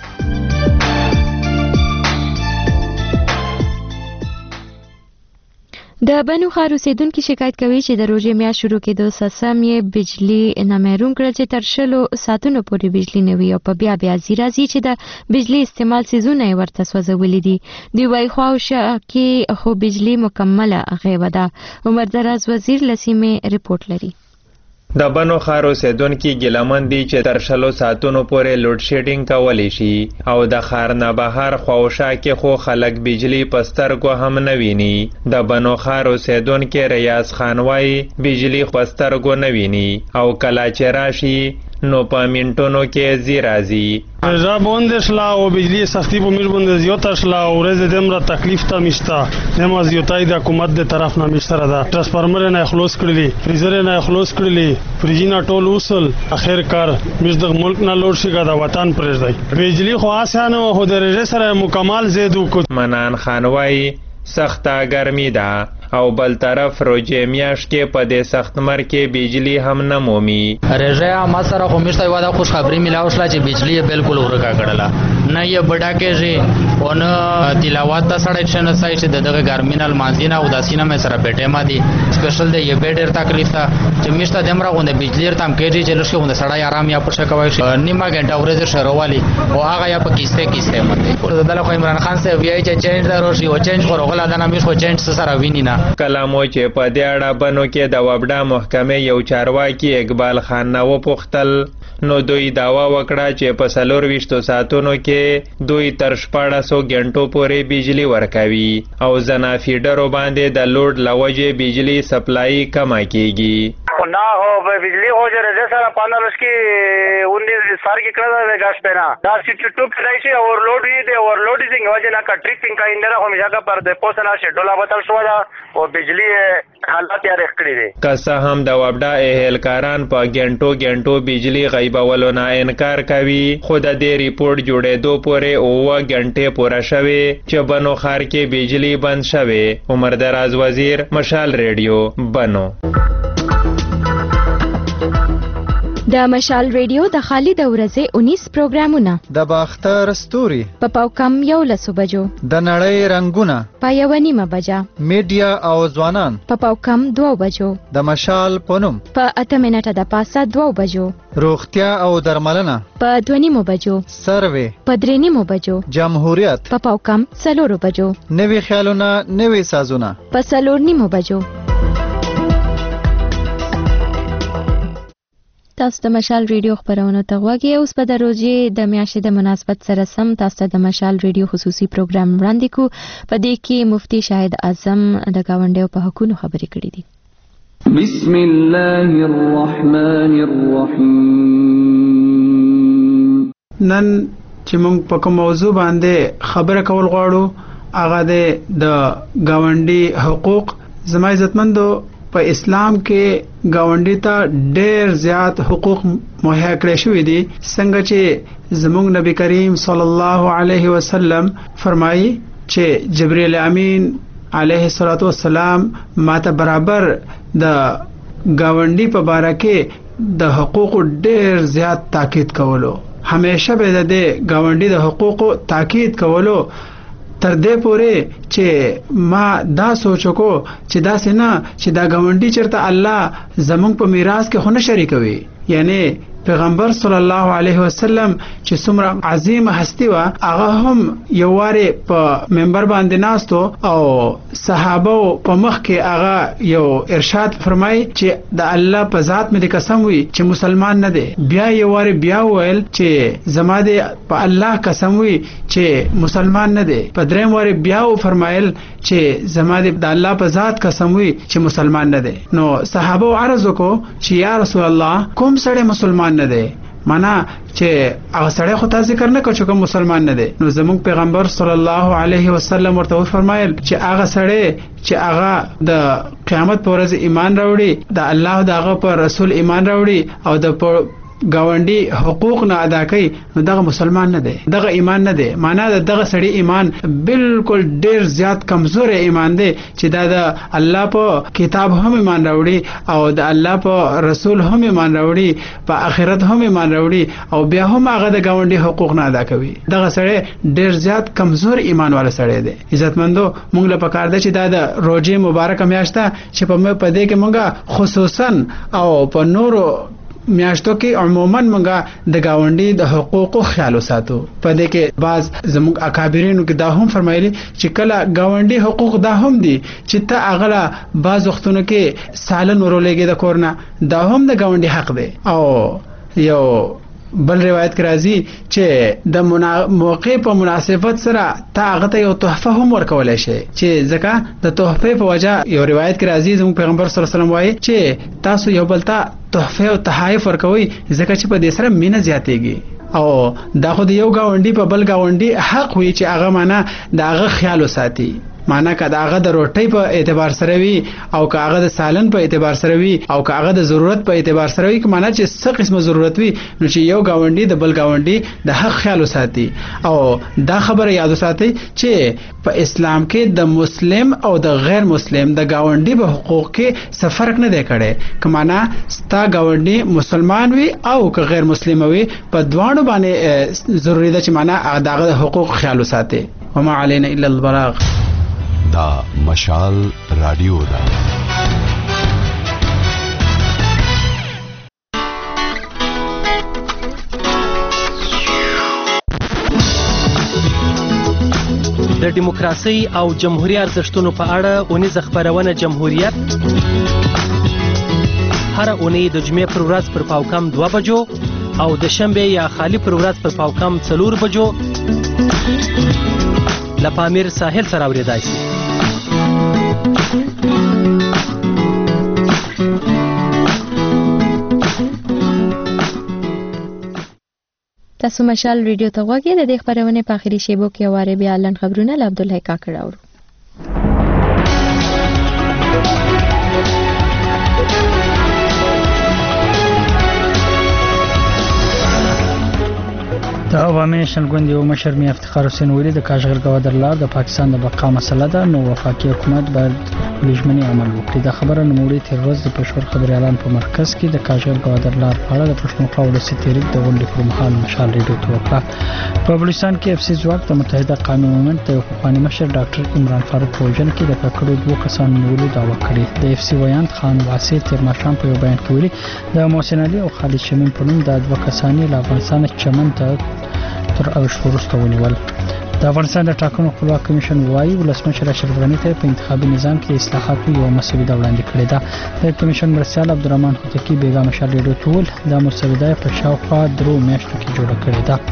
د بنو ښار اوسیدونکي شکایت کوي چې د روژې میاشت شروع کېدو څخه سم یې بجلي نه محروم کړل چې تر شلو ساعتونو پورې بجلي نه وي او په بیا بیا زی راځي چې د بجلي استعمال څیزونه یې ورته سوځولي دي. دوی وایي خواوشا کې خو بجلي مکمله غیبه ده. عمر دراز وزیر له سیمې رپورټ لري. د بنو ښار اوسیدونکي ګیلمن دي چې تر شلو ساعتونو پورې لوډ شیډینګ کولی شي او د ښار نه بهر خواوشا کې خو خلک بجلي په سترګو هم نه ویني. د بنو ښار اوسیدونکي ریاض خان وایي بجلي په سترګو نه ویني او کله چې راشي نو په منټونو کې زی راځي. رضا بوند شلا او بجلی سختی په میر بوند زیوت شلا او ورځ دمره تکلیف ته مشتا نما زیوتای د حکومت د طرف نه مشتره ده. ترانسفارمر نه خلاص کړلی فریزر نه خلاص کړلی فریجینا ټول وصل اخر کار مش د ملک نه لوډ شي د وطن پرځ دی. بجلی خو آسانه هو د رژه سره مکمل زیدو کو. منان خان وای سخته ګرمي ده او بل طرف روجې میاشت کې په دې سختمر کې بجلی هم نه مومي. رژه ما سره خو مشته واده خوش خبري ملاو شلا چې بجلی بالکل ورکا کړله نه یې بډا کېږي او نه تلاوت ته سړی چې نه سای چې دغه ګرمینل مانځینه او داسینه مې سره بیٹه ما دي سپیشل د یې بیډر تکلیف ته چې مشته دمره غونډه بجلی تام کېږي چې لږه غونډه سړی آرام یا پښه کوي نیمه غنټه ورځ شروالي او هغه یا په کیسته کیسته مته دلته خو عمران خان صاحب یې چې چینج دروشي او چینج خو غلا دنه مې خو چینج سره ویني نه. کلامو چې په دې اړه بنو کې د وبډا محکمې یو چارواکي اقبال خان نه وپوښتل نو دوی داوا وکړه چې په څلور ویشتو ساعتونو کې دوی تر شپاړسو غنټو پورې بجلی ورکوي او زنا فیډرو باندې د لوډ لوجې بجلی سپلای کمه کیږي. ना हो बिजली हो जो रजे सर पैनल उसकी उन्नीस साल की कर दे गैस पे ना दस सिक्सटी टू की से ओवरलोड ही दे ओवरलोड ही वजह ना का ट्रिपिंग का इंदरा हो मिजाका पर दे पोसना शेड्यूल बदल सोदा او बिजली حالات یې رخړې دي. که څه هم د وبډا اهلکاران په ګنټو ګنټو بجلی غیبولو نه انکار کوي خو د دې ریپورت جوړېدو پورې اووه ګنټې پوره شوې چې بنو ښار کې بجلی بند شوې. عمر دراز وزیر مشال ریډیو بنو. د مشال ریډیو د خالد ورځې اونیس پروګرامونه د باختر ستوري په پاوکم یو لسو بجو د نړۍ رنگونه په یو نیمه بجا میډیا او ځوانان په پاوکم دوه بجو د مشال پونم په اته منټه د پاسه دوه بجو روغتیا او درملنه په دوه نیمه بجو سروې په درې نیمه بجو جمهوریت په پاوکم څلور بجو نوي خیالونه نوي سازونه په څلور نیمه بجو. تاسو د مشال ریډیو خبرونه ته غواړئ. اوس په د روژې د میاشتې د مناسبت سره سم تاسو د مشال ریډیو خصوصي پروګرام وړاندې کو. په دې کې مفتی شاهد اعظم د گاونډیو په حقوقو خبرې کړې دي. بسم الله الرحمن الرحیم. نن چې موږ په کوم موضوع باندې خبره کول غواړو هغه د گاونډي حقوق. زما عزتمندو په اسلام کې گاونډي ته ډېر زیات حقوق مهیا کړی شوی دي څنګه چې زموږ نبی کریم صلی الله علیه وسلم فرمایي چې جبرئیل امین علیه الصلاۃ والسلام ماته برابر د گاونډي په باره کې د حقوق ډېر زیات تاکید کولو همیشه به د گاونډي د حقوقو تاکید کولو تر دې پورې چې ما دا سوچو کو چې دا سينه چې دا گاونډي چرته الله زمونږ په میراث کې خونه شریکوي. یعنی پیغمبر صلی الله علیه وسلم چې څومره عظیم هستی و هغه هم یو واره په منبر باندې ناستو او صحابه په مخ کې هغه یو ارشاد فرمای چې د الله په ذات مې قسم وي چې مسلمان نه دی. بیا یو واره بیا ویل چې زما د په الله قسم وي چې مسلمان نه دی. په دریم واره بیا و فرمایل چې زما د الله په ذات قسم وي چې مسلمان نه دی. نو صحابه عرض وکړو چې یا رسول الله کوم سړی مسلمان نه دی؟ معنا چې هغه سړی خو تاسو ذکر نه کوي چې مسلمان نه دی. نو زموږ پیغمبر صلی الله علیه وسلم ورته فرمایل چې هغه سړی چې هغه د قیامت پر ورځ ایمان راوړي، د الله او دغه پر رسول ایمان راوړي او د گاونډي حقوق نه ادا کوي، نو دغه مسلمان نه دی، دغه ایمان نه دی. معنا دغه سړی ایمان بالکل ډیر زیات کمزور ایمان دی چې دا د الله په کتاب هم ایمان راوړي او د الله په رسول هم ایمان راوړي، په آخرت هم ایمان راوړي او بیا هم هغه د گاونډي حقوق نه ادا کوي. دغه سړی ډیر زیات کمزور ایمان والا سړی دی. عزتمندو، موږ له پکار دی چې دا د روزې مبارکه میاشته چې په پدې کې موږ خصوصا او په نورو میاشتو کې عموما موږ د گاونډي د حقوقو خیال وساتو. په دې کې بعض زموږ اکابرینو کې دا هم فرمایلی چې کله گاونډي حقوق دا هم دي چې ته اغلا بعض وختونو کې سالن ورولېږي د کورنا، دا هم د گاونډي حق دی. او یو بل روایت کې راځي چې د منا... موقع په مناسبت سره تا هغه ته یو تحفه هم ورکولای شي، چې ځکه د تحفه په وجه یو روایت کې راځي زموږ پیغمبر صلی الله علیه وسلم وایي چې تاسو یو بل ته تحفه او تحائف ورکوي ځکه چې په دې سره مینه زیاتېږي. او دا خو د یو گاونډي په بل گاونډي حق وي چې هغه معنا دا هغه خیال وساتي. معنا کدا هغه د روټۍ په اعتبار سره وي او کاغه د سالن په اعتبار سره وي او کاغه د ضرورت په اعتبار سره وي، معنا چې څه قسمه ضرورت وي نو چې یو گاونډي د بل گاونډي د حق خیال وساتي. او دا خبره یاد وساتي چې په اسلام کې د مسلم او د غیر مسلم د گاونډي په حقوق کې څه فرق نه دی کړی. کمانا ستا گاونډي مسلمان وي او که غیر مسلم وي، په دوانو باندې ضروری ده چې معنا دغه حقوق خیال وساتي. وما علينا الا البلاغ. دا مشال رادیو دا د دیموکراسي او جمهوریت ارزښتونو په اړه اونیزه خبرونه جمهوریت هر اونۍ د جمعې پر ورځ پر پاوکم دوه بجو او د شنبه یا خالی پر ورځ پر پاوکم څلور بجو له پامیر ساحل سره اوریدای شي. تاسو مشال ریډیو ته غوږی د دې خبرونه په اخري شیبو کې واره بیا لن خبرونه له عبدالله کاکړ اورو. د عوامي نېشنل ګوند یو مشر مې افتخار حسین ویلي د کاشغر ګوادر لار د پاکستان د بقا مسله ده، نو وفاقي حکومت باید پولیسمنی عمل وکړي. دا خبره نوموړي تیر ورځ د پېښور خبري اعلان په مرکز کې د کاشغر ګوادر لار په اړه د پښتونخوا ولسي تحریک د غونډې پر مهال مشال ریډیو ته وکړه. په بلوچستان کې اف سي ځواک د متحده قومي مومنت د پخواني مشر ډاکټر عمران فاروق په وژنه کې د ککړو دوه کسانو نیولو دعوه کړې. د اف سي ویاند خان واسع تیر ماښام په یو بیان کې ویلي د محسن علي او خالد شمیم په نوم د دوه کسانې له افغانستان چمن ته تر اوښ وروسته ونیول. د افغانستان د ټاکنو خپلواک کمیشن وایي ولسمشر اشرف غني ته په انتخابي نظام کې اصلاحاتو یو مسوده وړاندې کړې ده. د کمیشن مرستیال عبدالرحمن هوتکی بیګا مشال ریډیو ته وویل دا مسوده په شاوخوا درو میاشتو کې جوړه کړې ده.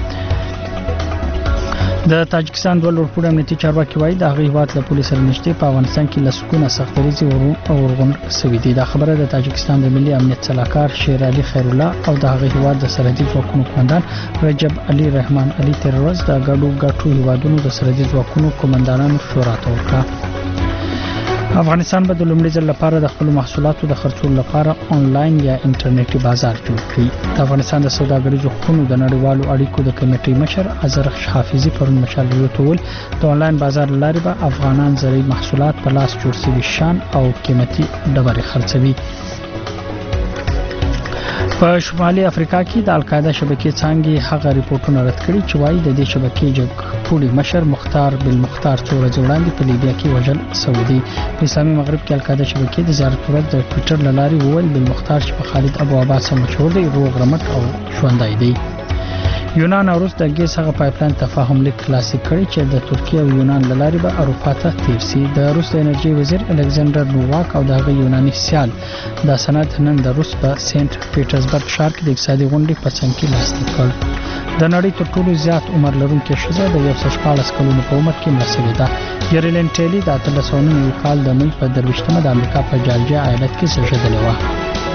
د تاجکستان د لوړپوړ امنیتي چارواکي وایي د هغه هیواد له پولیس سره نشته په افغانستان کې لسکونه سختریزي او ورغون سوي دي. دا خبره د تاجکستان د ملي امنیت سلاکار شیر علي خیر الله او د هغه هیواد د سرحدي ځواکونو قومندان رجب علي رحمان علي تیر ورځ د ګډو ګټو هیوادونو د سرحدي ځواکونو قومندانانو شورا ته وکړه. افغانستان به د لومړي ځل لپاره د خپل محصولاتو د خرڅولو لپاره آنلاین یا انټرنیټي بازار جوړ کړي. د افغانستان د سوداګریزو خونو د نړیوالو اړیکو د کمیټې مشر ازرخ حافظي پرون مشال ریډیو ته وویل د آنلاین بازار لارې به افغانان زرعي محصولات په لاس جوړ شوي شان او قیمتي ډبرې خرڅوي. په شمالي افریقا کې د القاعده شبکې څانګې هغه ریپورتونه رد کړي چې وايي د دې شبکې جګپوړي مشر مختار بن مختار څو ورځې وړاندې په لیبیا کې وژل سعودي په اسلامي مغرب کې القاعده شبکې د زیارت ورځ د ټوئیټر له لارې وویل بن مختار چې په خالد ابو عباس سره مشهور دی روغ رمټ او ژوندی دی. یونان او روس د ګیس هغه پایپلاین تفاهم لیک خلاص کړي چې د ترکیه او یونان له لارې به اروپا ته تیر شي. د روس د انرژي وزیر الکساندر نوواک او د هغه یوناني سیال دا سند نن د روس په سنت پیټرزبرګ ښار کې د اقتصادي غونډې په څنګ کې لاسلیک کړ. د نړۍ تر ټولو زیات عمر لرونکې ښځه د یو سل شپاړس کلونو په عمر کې مړه شوې ده. ګریلین ټیلي د اتلس سوه نوي کال د مۍ په درویشتمه د امریکا په جارجیا ایالت کې زیږېدلې وه.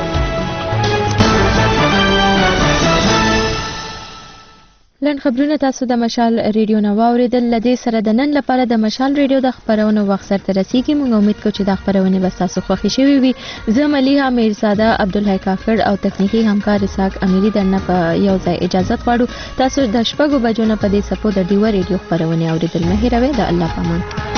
لن خبرونه تاسو د مشال ریډیو نو واوریدل. لدې سره د نن لپاره د مشال ریډیو د خبرونو وخت سره رسیدي. موږ امید کوو چې د خبرونه به تاسو خوښ شي وي. زه ملیحه میرزاده عبدالحی کافر او تخنیکی همکار اسحاق امیری درنه په یو ځای اجازه غواړو. تاسو د شپږو بجو نه په دې سپو د ډیو ریډیو خبرونه اوریدل مه هیروئ. د الله پامان.